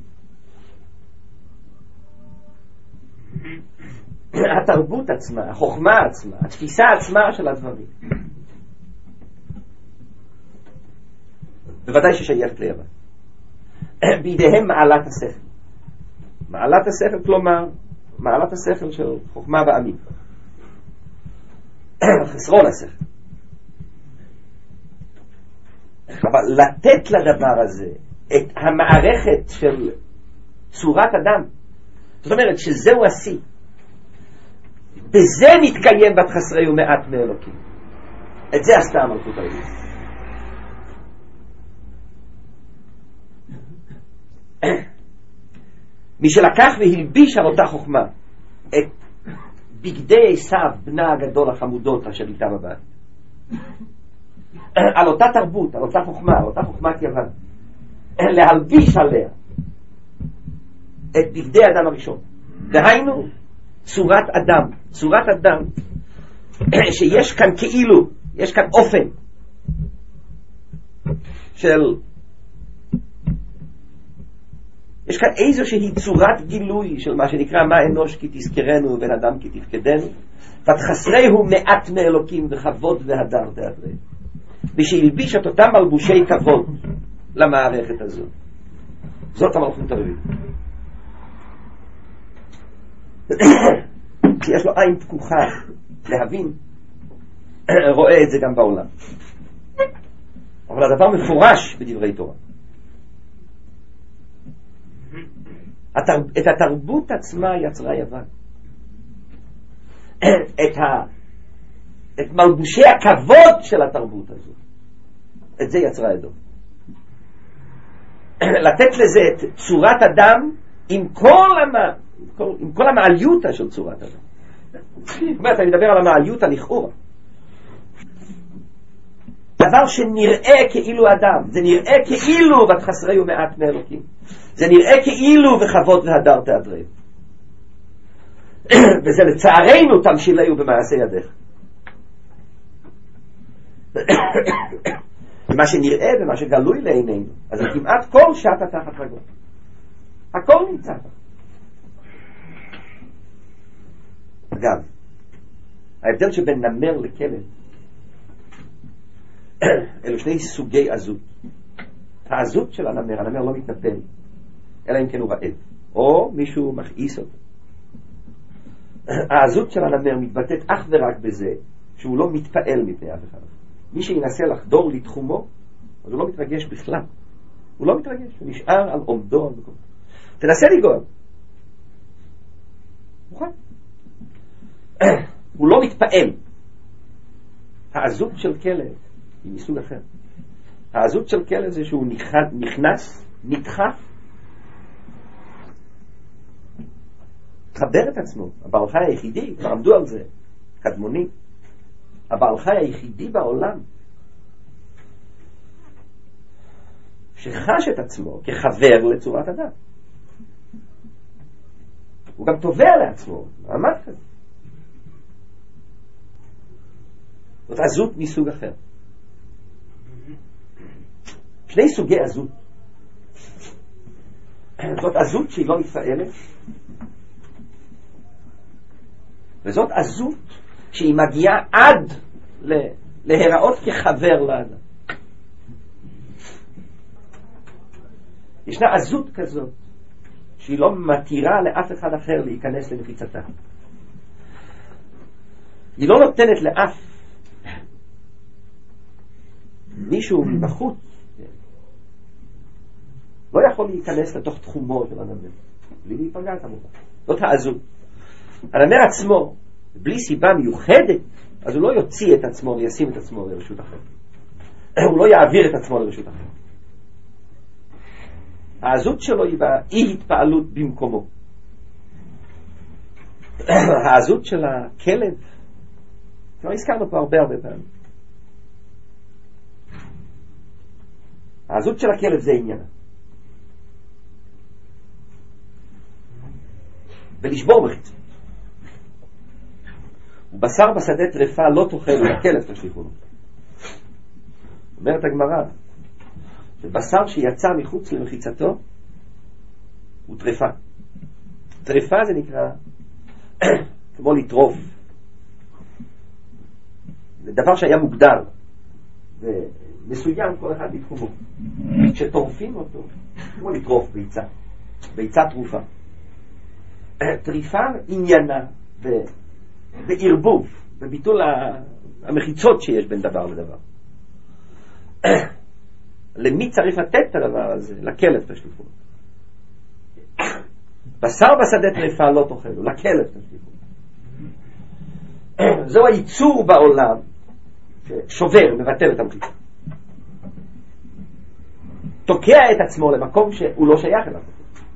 התרבות עצמה, החוכמה עצמה, התפיסה עצמה של הדברים, בוודאי ששייכת ליוון. בידיהם מעלת השכל. מעלת השכל, כלומר מעלת השכל של חוכמה בעמים, חסרון השכל. אבל לתת לדבר הזה את המערכת של צורת אדם, זאת אומרת שזהו השיא, בזה מתקיים בת חסרי ומעט מאלוקים. את זה עשתה המלכות העליונה. מי שלקח והלביש על אותה חוכמה את בגדי עשיו בנה הגדול החמודות אשר איתה בבית, על אותה תרבות, על אותה חוכמה, על אותה חוכמת יוון, להלביש עליה את בגדי אדם הראשון, דהיינו צורת אדם, צורת אדם שיש כאן כאילו, יש כאן אופן של, יש כאן איזושהי צורת גילוי של מה שנקרא מה אנוש כי תזכרנו ובן אדם כי תפקדנו, ותחסרי הוא מעט מאלוקים וכבוד והדר תאדרי. ושהלביש את אותם מלבושי כבוד למערכת הזאת. זאת המלכות הרביעית. שיש לו עין פקוחה להבין, רואה את זה גם בעולם. אבל הדבר מפורש בדברי תורה. את התרבות עצמה יצרה יוון. את מלבושי הכבוד של התרבות הזו, את זה יצרה אדום. לתת לזה את צורת אדם עם כל המעליותה של צורת אדם. זאת אומרת, אני מדבר על המעליותה לכאורה. דבר שנראה כאילו אדם, זה נראה כאילו בת חסרי ומעט מאלוקים, זה נראה כאילו וכבוד והדר תאדרם, וזה לצערנו תמשילהו במעשה ידיך. ומה שנראה ומה שגלוי לעינינו, אז כמעט כל שעת תחת רגלו, הכל נמצא. אגב, ההבדל שבין נמר לכלב, אלו שני סוגי עזות. העזות של הנמר לא מתנפל, אלא אם כן הוא רעב, או מישהו מכעיס אותו. העזות של הנמר מתבטאת אך ורק בזה שהוא לא מתפעל מפני אף אחד. מי שינסה לחדור לתחומו, אז הוא לא מתרגש בכלל. הוא לא מתרגש, הוא נשאר על עומדו על מקום. תנסה לגוע. מוכן. הוא לא מתפעל. העזות של כלב היא מסוג אחר. העזות של כלב זה שהוא נכנס, נדחף, חבר את עצמו. הבעל חי היחידי, כבר עמדו על זה, קדמוני, הבעל חי היחידי בעולם שחש את עצמו כחבר לצורת אדם. הוא גם תובע לעצמו מעמד כזה. זאת עזות מסוג אחר. שני סוגי עזות. זאת עזות שהיא לא מתפעלת, וזאת עזות שהיא מגיעה עד להיראות כחבר לאדם. ישנה עזות כזאת שהיא לא מתירה לאף אחד אחר להיכנס למחיצתה. היא לא נותנת לאף מישהו מבחוץ, לא יכול להיכנס לתוך תחומו של הנמר בלי להיפגע את המובן. זאת העזות. הנמר עצמו, בלי סיבה מיוחדת, אז הוא לא יוציא את עצמו וישים את עצמו לרשות אחרת. הוא לא יעביר את עצמו לרשות אחרת. העזות שלו היא באי התפעלות במקומו. העזות של הכלב, כבר הזכרנו פה הרבה פעמים. העזות של הכלב זה עניינה. ולשבור מחיצות. ובשר בשדה טרפה לא תאכל, הכלב תשליכו לו. אומרת הגמרא, שבשר שיצא מחוץ למחיצתו הוא טרפה. טרפה זה נקרא כמו לטרוף. זה דבר שהיה מוגדר ומסוים כל אחד בתחומו. כשטורפים אותו, כמו לטרוף ביצה, ביצה תרופה. טריפה עניינה בערבוב, בביטול המחיצות שיש בין דבר לדבר. למי צריך לתת את הדבר הזה? לכלב תשליכו. בשר בשדה טרפה לא תאכלו, לכלב תשליכו. זהו הייצור בעולם ששובר, מבטל את המחיצה. תוקע את עצמו למקום שהוא לא שייך אליו.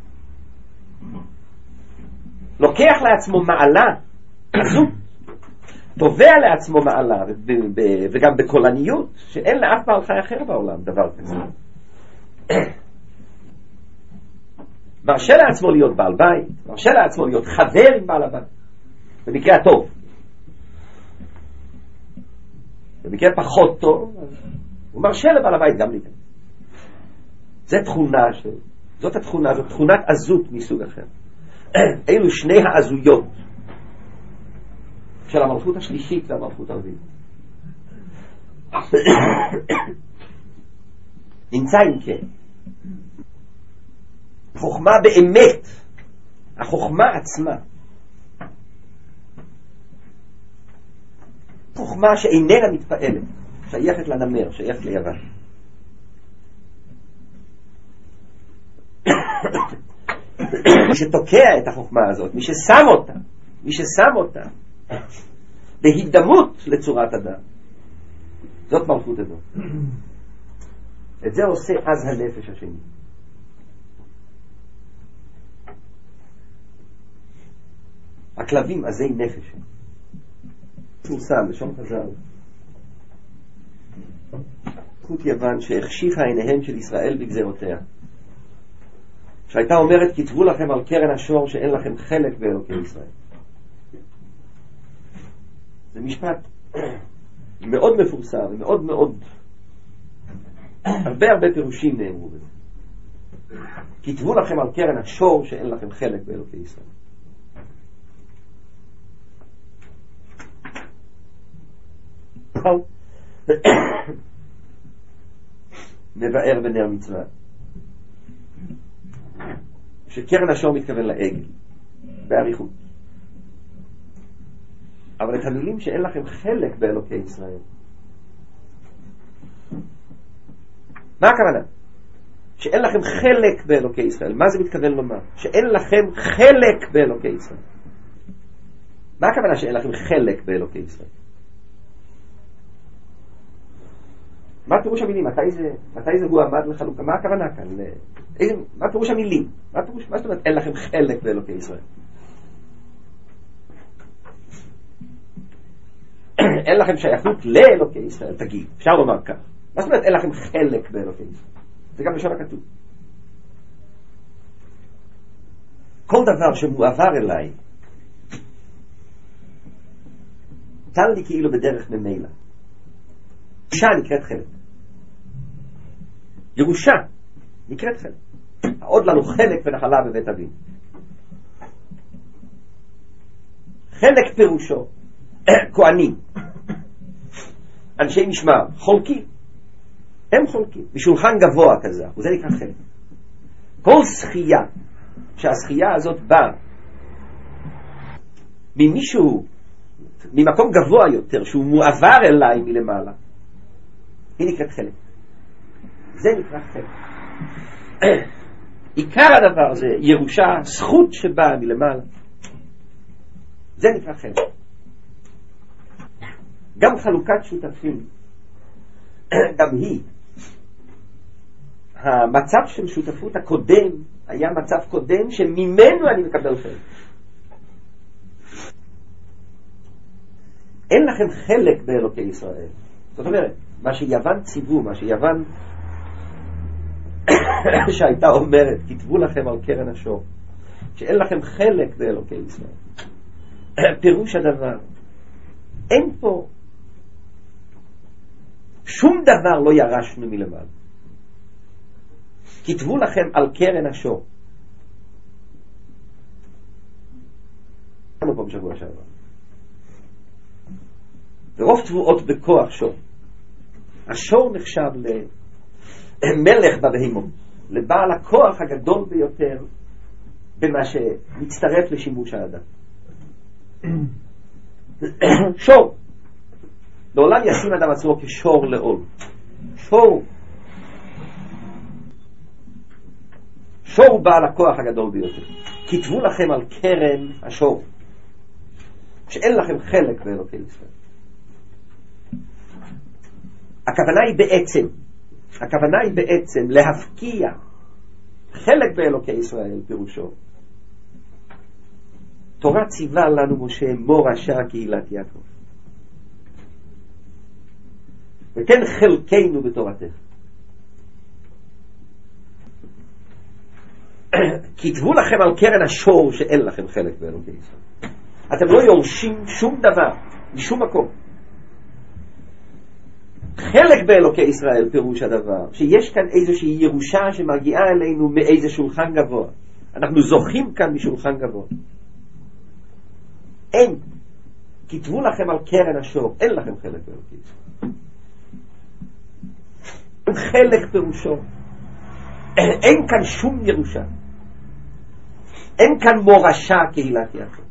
לוקח לעצמו מעלה, עזות, תובע לעצמו מעלה, וגם בקולניות, שאין לאף בעל חי אחר בעולם דבר כזה. מרשה לעצמו להיות בעל בית, מרשה לעצמו להיות חבר עם בעל הבית, במקרה הטוב. במקרה פחות טוב, הוא מרשה לבעל הבית גם להיכנס. זאת התכונה, זאת תכונת עזות מסוג אחר. אלו שני העזויות של המלכות השלישית והמלכות הרביעית. נמצא אם כן חוכמה באמת, החוכמה עצמה, חוכמה שאיננה מתפעלת, שייכת לנמר, שייכת ליוון. מי שתוקע את החוכמה הזאת, מי ששם אותה בהקדמות לצורת אדם, זאת מלכות אדום. את זה עושה אז הנפש השני. הכלבים עזי נפש, פורסם לשון חז"ל, זכות יוון שהחשיכה עיניהם של ישראל בגזרותיה, שהייתה אומרת כתבו לכם על קרן השור שאין לכם חלק באלוקי ישראל. זה משפט מאוד מפורסם ומאוד מאוד, הרבה פירושים נאמרו בזה. כתבו לכם על קרן השור שאין לכם חלק באלוקי ישראל. מבאר בנר מצווה שקרן השור מתכוון לעגל בעריכות, אבל את המילים שאין לכם חלק באלוקי ישראל, מה הכוונה? שאין לכם חלק באלוקי ישראל. מה זה מתכוון לומר? שאין לכם חלק באלוקי ישראל. מה הכוונה שאין לכם חלק באלוקי ישראל? מה פירוש המילים? מתי זה הוא עמד לחלוקה? מה הכוונה כאן? מה פירוש המילים? מה זאת אומרת אין לכם חלק באלוקי ישראל? אין לכם שייכות לאלוקי ישראל, תגיד, אפשר לומר כך. מה זאת אומרת אין לכם חלק באלוקי ישראל? זה גם לשון הכתוב. כל דבר שמועבר אליי תן לי כאילו בדרך ממילא. ירושה נקראת חלק. ירושה נקראת חלק. עוד לנו חלק ונחלה בבית אבינו. חלק פירושו כהנים, אנשי משמר, חולקים. הם חולקים בשולחן גבוה כזה, וזה נקרא חלק. כל זכייה שהזכייה הזאת באה ממישהו, ממקום גבוה יותר, שהוא מועבר אליי מלמעלה, היא נקראת חלק. זה נקרא חלק. עיקר הדבר זה ירושה, זכות שבאה מלמעלה, זה נקרא חלק. גם חלוקת שותפים, גם היא, המצב של שותפות הקודם היה מצב קודם שממנו אני מקבל חלק. אין לכם חלק באלוקי ישראל. זאת אומרת, מה שיוון ציוו, מה שיוון שהייתה אומרת כתבו לכם על קרן השור שאין לכם חלק באלוקי ישראל, פירוש הדבר אין פה שום דבר לא ירשנו מלמעלה. כתבו לכם על קרן השור. אנחנו פה בשבוע שעבר ורוב תבואות בכוח שור. השור נחשב למלך בבהמות, לבעל הכוח הגדול ביותר במה שמצטרף לשימוש האדם. שור לעולם ישים אדם עצמו כשור לעול. שור בעל הכוח הגדול ביותר. כתבו לכם על קרן השור שאין לכם חלק באלוקי ישראל. הכוונה היא בעצם להפקיע חלק באלוקי ישראל. פירושו תורה ציווה לנו משה מורשה קהילת יעקב וכן חלקנו בתורתך. כתבו לכם על קרן השור שאין לכם חלק באלוקי ישראל. אתם לא יורשים שום דבר משום מקום. חלק באלוקי ישראל פירוש הדבר שיש כאן איזושהי ירושה שמגיעה אלינו מאיזה שולחן גבוה. אנחנו זוכים כאן משולחן גבוה. אין. כתבו לכם על קרן השור, אין לכם חלק באלוקי ישראל. חלק פירושו אין כאן שום ירושה, אין כאן מורשה קהילת יעקב.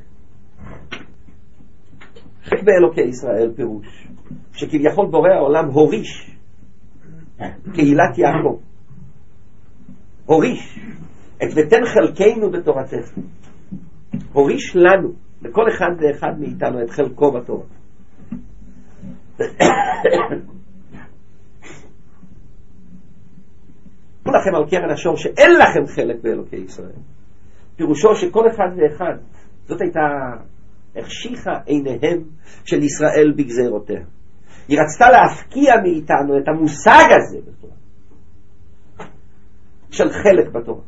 חלק באלוקי ישראל פירוש שכביכול בורא העולם הוריש קהילת יעקב, הוריש את ותן חלקנו בתורתך. הוריש לנו, לכל אחד ואחד מאיתנו, את חלקו בתורה. תנו לכם על קרן השור שאין לכם חלק באלוקי ישראל. פירושו שכל אחד ואחד, זאת הייתה החשיכה עיניהם של ישראל בגזירותיה. היא רצתה להפקיע מאיתנו את המושג הזה בתורה, של חלק בתורה.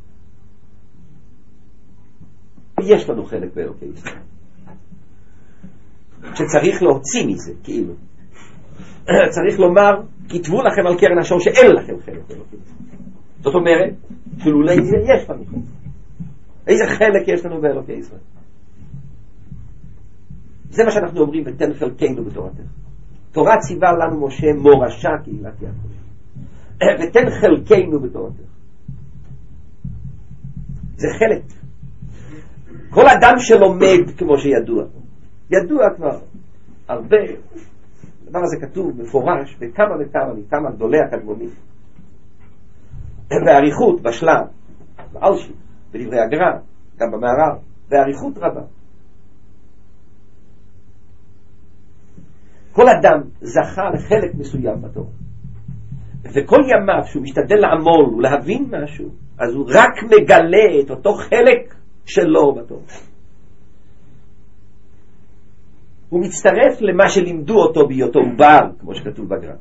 יש לנו חלק באלוקי ישראל שצריך להוציא מזה, כאילו צריך לומר, כתבו לכם על קרן השור שאין לכם חלק באלוקי ישראל. זאת אומרת, שלולי זה יש לנו חלק. איזה חלק יש לנו באלוקי ישראל? זה מה שאנחנו אומרים, ותן חלקנו בתורתך. תורה ציווה לנו משה מורשה קהילת יעקב. ותן חלקנו בתורתך. זה חלק. כל אדם שלומד, כמו שידוע, ידוע כבר הרבה, הדבר הזה כתוב מפורש בכמה וכמה מכמה גדולי הקדמונים, באריכות, בשלב, באלשי, בדברי הגר"א, גם במערב, באריכות רבה. כל אדם זכה לחלק מסוים בתורה, וכל ימיו שהוא משתדל לעמול ולהבין משהו, אז הוא רק מגלה את אותו חלק שלו בתורה. הוא מצטרף למה שלימדו אותו בהיותו עובר, כמו שכתוב בגר"א.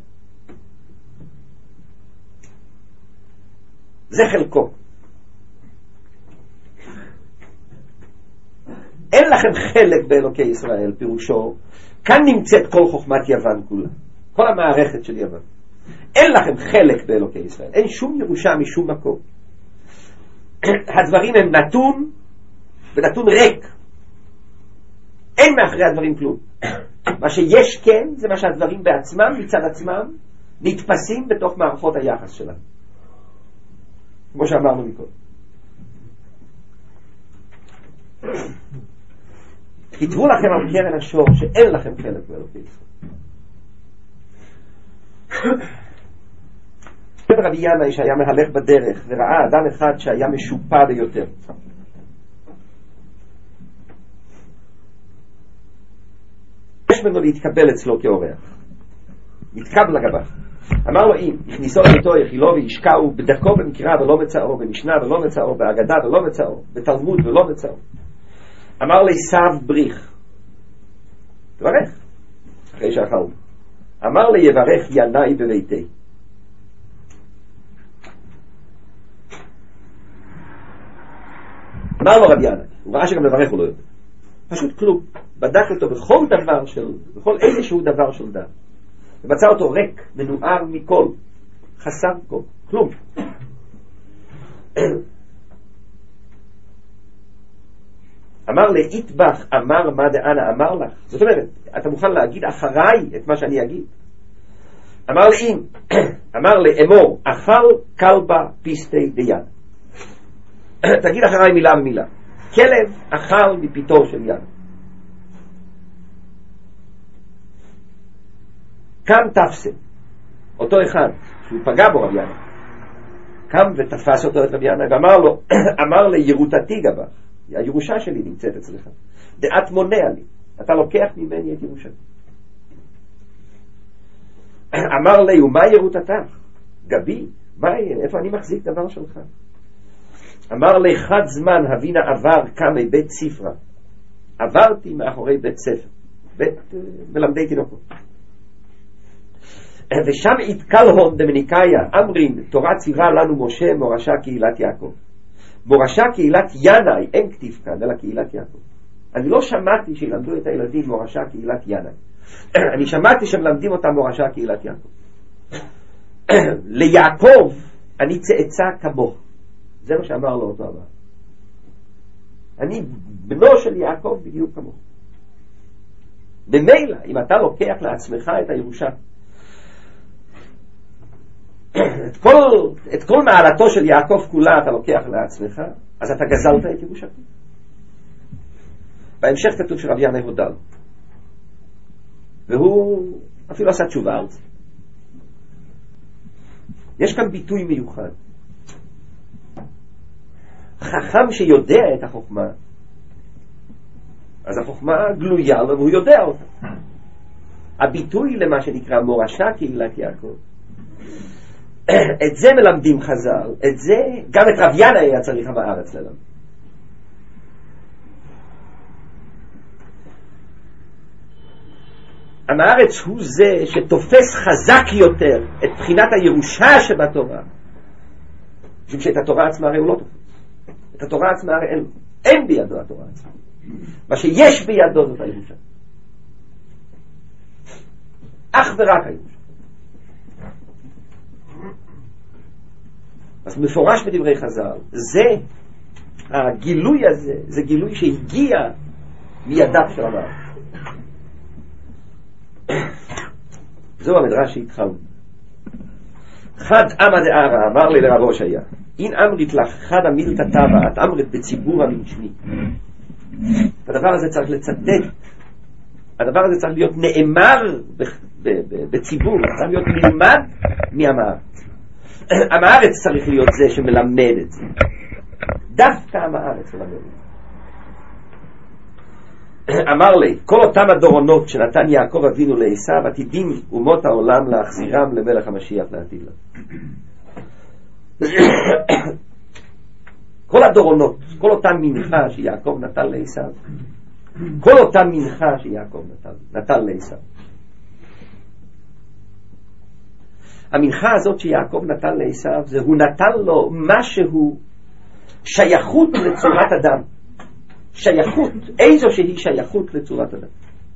זה חלקו. אין לכם חלק באלוקי ישראל, פירושו, כאן נמצאת כל חוכמת יוון כולה, כל המערכת של יוון. אין לכם חלק באלוקי ישראל, אין שום ירושה משום מקום. הדברים הם נתון, ונתון ריק. אין מאחרי הדברים כלום. מה שיש כן, זה מה שהדברים בעצמם, מצד עצמם, נתפסים בתוך מערכות היחס שלהם. כמו שאמרנו מקודם. כתבו לכם על קרן השור שאין לכם חלק באלוקי ישראל. רבי ינאי שהיה מהלך בדרך וראה אדם אחד שהיה משופע ביותר. יש ממנו להתקבל אצלו כאורח. נתקב לגביו. אמר לו אם הכניסו לביתו יחילו וישקעו בדרכו במקרא ולא מצאו, במשנה ולא מצאו, בהגדה ולא מצאו, בתלמוד ולא מצאו. אמר לי סב בריך, תברך אחרי שאכלו. אמר לי יברך ינאי בביתי. אמר לו רבי ינאי, הוא ראה שגם לברך הוא לא יודע, פשוט כלום. בדק אותו בכל דבר בכל איזשהו דבר של דת, ומצא אותו ריק, מנוער מכל, חסר כל, כלום. אמר לאיתבח אמר מה דאנה אמר לך, זאת אומרת אתה מוכן להגיד אחריי את מה שאני אגיד. אמר לי אם אמר לאמור אכל כלבה פיסטי דיין, תגיד אחריי מילה במילה. כלב אכל מפיתו של יד. קם תפסה אותו אחד שהוא פגע בו רבי ינאי, קם ותפס אותו את רבי ינאי ואמר לו אמר לי ירותתי גבה, הירושה שלי נמצאת אצלך, דעת מונע לי, אתה לוקח ממני את ירושתי. אמר לי ומה ירותתך גבי, איפה אני מחזיק דבר שלך? אמר לי חד זמן הבינה עבר כמה בית ספרה, עברתי מאחורי בית ספר, בית מלמדי תינוקות, ושם התקל הון דמניקאיה אמרין תורה ציווה לנו משה מורשה קהילת יעקב. מורשה קהילת ינאי אין כתיב כאן אלא קהילת יעקב. אני לא שמעתי שילמדו את הילדים מורשה קהילת ינאי, אני שמעתי שמלמדים אותם מורשה קהילת יעקב. ליעקב אני צאצא כמוך, זה מה שאמר לו אותו אבא, אני בנו של יעקב בדיוק כמוך. במילא אם אתה לוקח לעצמך את הירושה, את כל מעלתו של יעקב כולה אתה לוקח לעצמך, אז אתה גזלת את ירושתי. בהמשך כתוב שרבי ינאי הודל, והוא אפילו עשה תשובה על זה. יש כאן ביטוי מיוחד, החכם שיודע את החוכמה, אז החוכמה גלויה לו והוא יודע אותה. הביטוי למה שנקרא מורשה קהילת יעקב, את זה מלמדים חז"ל, את זה גם את רב ינאי היה צריך עם הארץ ללמד. עם הארץ הוא זה שתופס חזק יותר את בחינת הירושה שבתורה, משום שאת התורה עצמה הרי הוא לא תופס. את התורה עצמה הרי אין בידו התורה עצמה. מה שיש בידו זאת הירושה. אך ורק הירושה. אז מפורש בדברי חז"ל, זה הגילוי הזה, זה גילוי שהגיע מידיו של המערכת. זהו המדרש שהתחלנו. חד עמא דערא אמר לי לרב הושעיה, אין אמרית לך חד המילתא טבע, את אמרת בציבור המשני. הדבר הזה צריך לצטט, הדבר הזה צריך להיות נאמר בציבור, צריך להיות נלמד מהמארץ. המארץ צריך להיות זה שמלמד את זה, דווקא המארץ מלמד את זה. אמר לי, כל אותם הדורונות שנתן יעקב אבינו לעשיו, עתידים אומות העולם להחזירם למלך המשיח לעתיד לה. כל הדורונות, כל אותם מנחה שיעקב נתן לעשיו, כל אותם מנחה שיעקב נתן לעשיו, המנחה הזאת שיעקב נתן לעשיו, זה הוא נתן לו משהו שייכות לצורת אדם, שייכות, איזו שהיא שייכות לצורת אדם.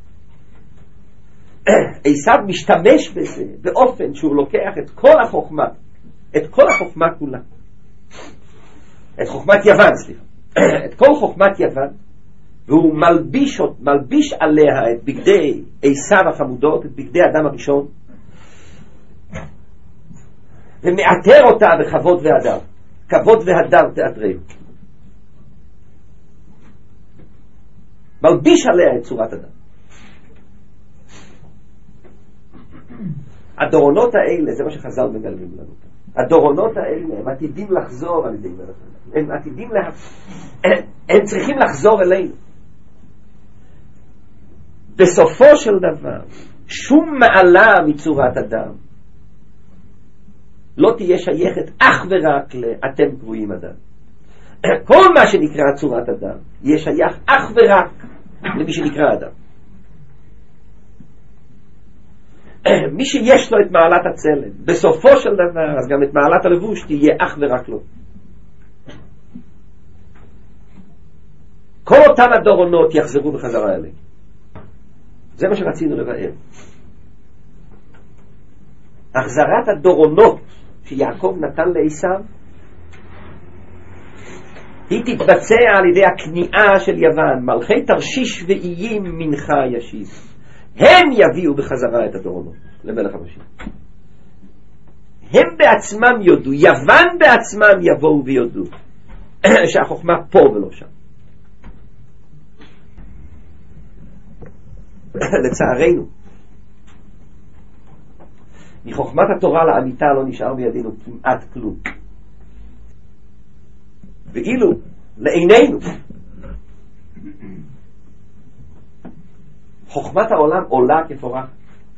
עשיו משתמש בזה באופן שהוא לוקח את כל החוכמה, את כל החוכמה כולה, את חוכמת יוון, סליחה, את כל חוכמת יוון, והוא מלביש עליה את בגדי עשיו החמודות, את בגדי אדם הראשון, ומאתר אותה בכבוד והדר. כבוד והדר תאתרנו. מלביש עליה את צורת אדם. הדורונות האלה, זה מה שחז"ל מגלמים לנו. הדורונות האלה הם עתידים לחזור על ידי מלך. הם עתידים הם צריכים לחזור אלינו. בסופו של דבר, שום מעלה מצורת אדם לא תהיה שייכת אך ורק לאתם קבועים אדם. כל מה שנקרא צורת אדם יהיה שייך אך ורק למי שנקרא אדם. מי שיש לו את מעלת הצלם, בסופו של דבר, אז גם את מעלת הלבוש תהיה אך ורק לו. כל אותם הדורונות יחזרו בחזרה אליהם. זה מה שרצינו לבאר. החזרת הדורונות שיעקב נתן לעשיו, היא תתבצע על ידי הכניעה של יוון. מלכי תרשיש ואיים מנחה ישיב, הם יביאו בחזרה את הדורונות למלך המשיח. הם בעצמם יודו, יוון בעצמם יבואו ויודו שהחוכמה פה ולא שם. לצערנו מחוכמת התורה לאמיתה לא נשאר בידינו כמעט כלום, ואילו לעינינו חוכמת העולם עולה כפורחת.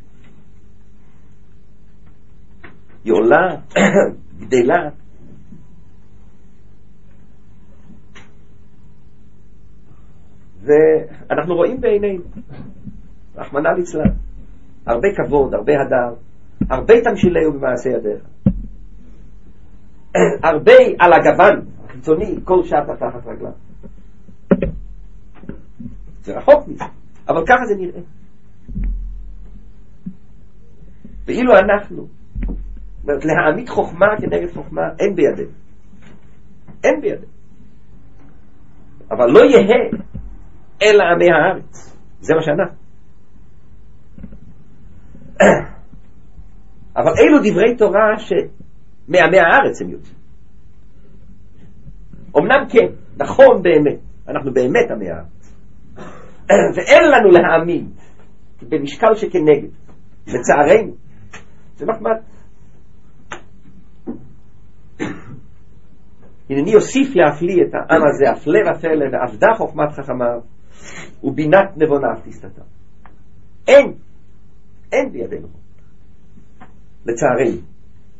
היא עולה, גדלה, ואנחנו רואים בעינינו, רחמנא ליצלן, הרבה כבוד, הרבה הדר, הרבה תמשילהו במעשה ידיך, הרבה על הגוון החיצוני, כל שעת תחת רגליו. זה רחוק מזה, אבל ככה זה נראה. ואילו אנחנו להעמיד חוכמה כנגד חוכמה, אין בידינו, אין בידינו. אבל לא יהיה אלא עמי הארץ, זה מה שאנחנו. אבל אילו דברי תורה שמעמי הארץ הם יוצאים. אמנם כן, נכון באמת, אנחנו באמת עמי הארץ, ואין לנו להאמין במשקל שכנגד, לצערנו. זה מחמד. הנני אוסיף להפליא את העם הזה, הפלא ופלא, ועבדה חוכמת חכמיו, ובינת נבוניו תסתתר. אין בידינו, לצערנו.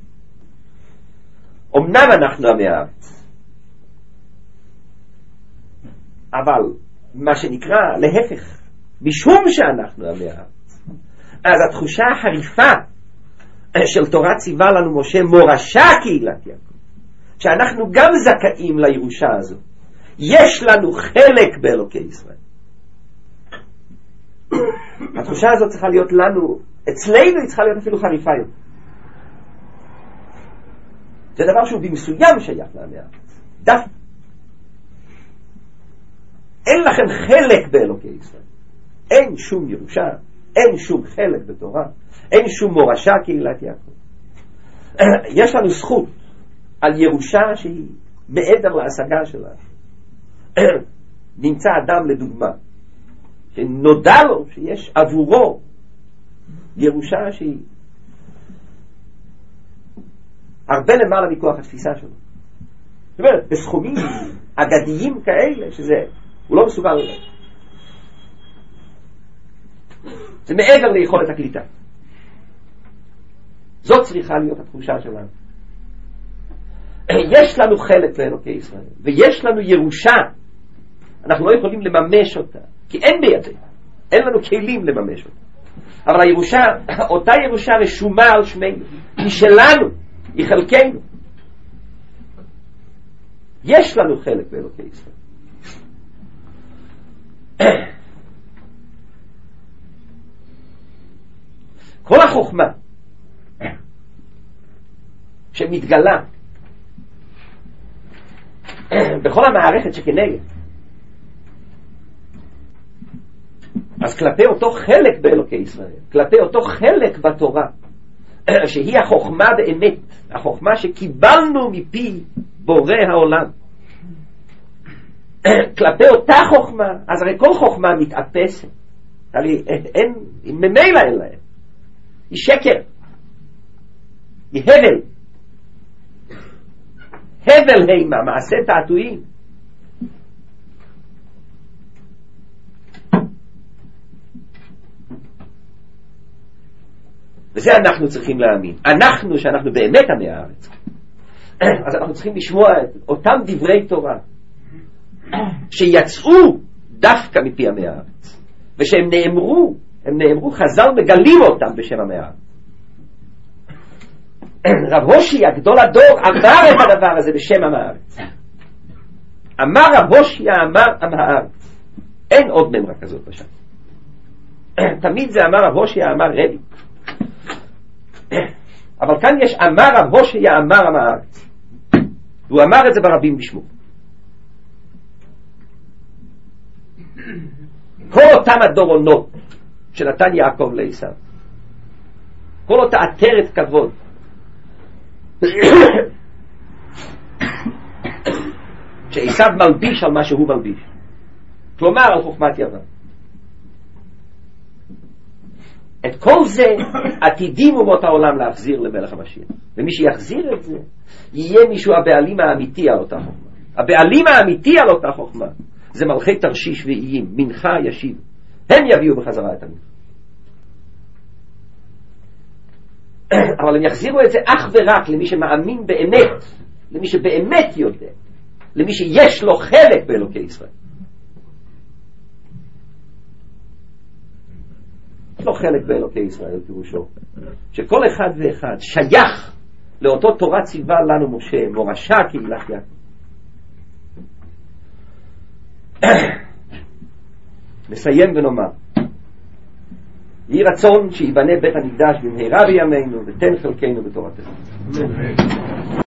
אמנם אנחנו עמי הארץ, אבל מה שנקרא להפך, משום שאנחנו עמי הארץ, אז התחושה החריפה של תורה ציווה לנו משה מורשה קהילת יעקב, שאנחנו גם זכאים לירושה הזו, יש לנו חלק באלוקי ישראל. התחושה הזאת צריכה להיות לנו, אצלנו היא צריכה להיות אפילו חריפה יותר. זה דבר שהוא במסוים שייך לעמי הארץ. דווקא אין לכם חלק באלוקי ישראל, אין שום ירושה, אין שום חלק בתורה, אין שום מורשה קהילת יעקב. יש לנו זכות על ירושה שהיא מעבר להשגה שלה. נמצא אדם לדוגמה שנודע לו שיש עבורו ירושה שהיא הרבה למעלה מכוח התפיסה שלו. זאת אומרת, בסכומים אגדיים כאלה שזה הוא לא מסוגל לראות. זה מעבר ליכולת הקליטה. זאת צריכה להיות התחושה שלנו. יש לנו חלק לאלוקי ישראל, ויש לנו ירושה, אנחנו לא יכולים לממש אותה, כי אין בידינו, אין לנו כלים לממש אותה. אבל הירושה, אותה ירושה רשומה על שמנו, היא שלנו, היא חלקנו. יש לנו חלק באלוקי ישראל. כל החוכמה שמתגלה בכל המערכת שכנגד, אז כלפי אותו חלק באלוקי ישראל, כלפי אותו חלק בתורה שהיא החוכמה באמת, החוכמה שקיבלנו מפי בורא העולם, כלפי אותה חוכמה, אז הרי כל חוכמה מתאפסת, אין, ממילא אין להם, היא שקר, היא הבל, הבל הימה, מעשה תעתועים. וזה אנחנו צריכים להאמין. אנחנו, שאנחנו באמת עמי הארץ, אז אנחנו צריכים לשמוע את אותם דברי תורה שיצאו דווקא מפי עמי הארץ, ושהם נאמרו, חז"ל מגלים אותם בשם עמי הארץ. רב הושע גדול הדור אמר את הדבר הזה בשם עם הארץ. אמר רב הושע, אמר עם הארץ. אין עוד ממרה כזאת בשם. תמיד זה אמר רב הושע, אמר רבי. אבל כאן יש אמר רב הושע, אמר עם הארץ. הוא אמר את זה ברבים בשמו. כל אותם הדורונות שנתן יעקב לעשיו, כל אותה עטרת כבוד שעשיו מלביש על מה שהוא מלביש, כלומר על חוכמת יוון, את כל זה עתידים אומות העולם להחזיר למלך המשיח, ומי שיחזיר את זה יהיה מישהו הבעלים האמיתי על אותה חוכמה. הבעלים האמיתי על אותה חוכמה זה מלכי תרשיש ואיים, מנחה ישיב, הם יביאו בחזרה את המלך. אבל הם יחזירו את זה אך ורק למי שמאמין באמת, למי שבאמת יודע, למי שיש לו חלק באלוקי ישראל. יש לו חלק באלוקי ישראל, פירושו שכל אחד ואחד שייך לאותו תורה ציווה לנו משה, מורשה קהילת יעקב. נסיים ונאמר, יהי רצון שיבנה בית המקדש במהרה בימינו ותן חלקנו בתורתנו.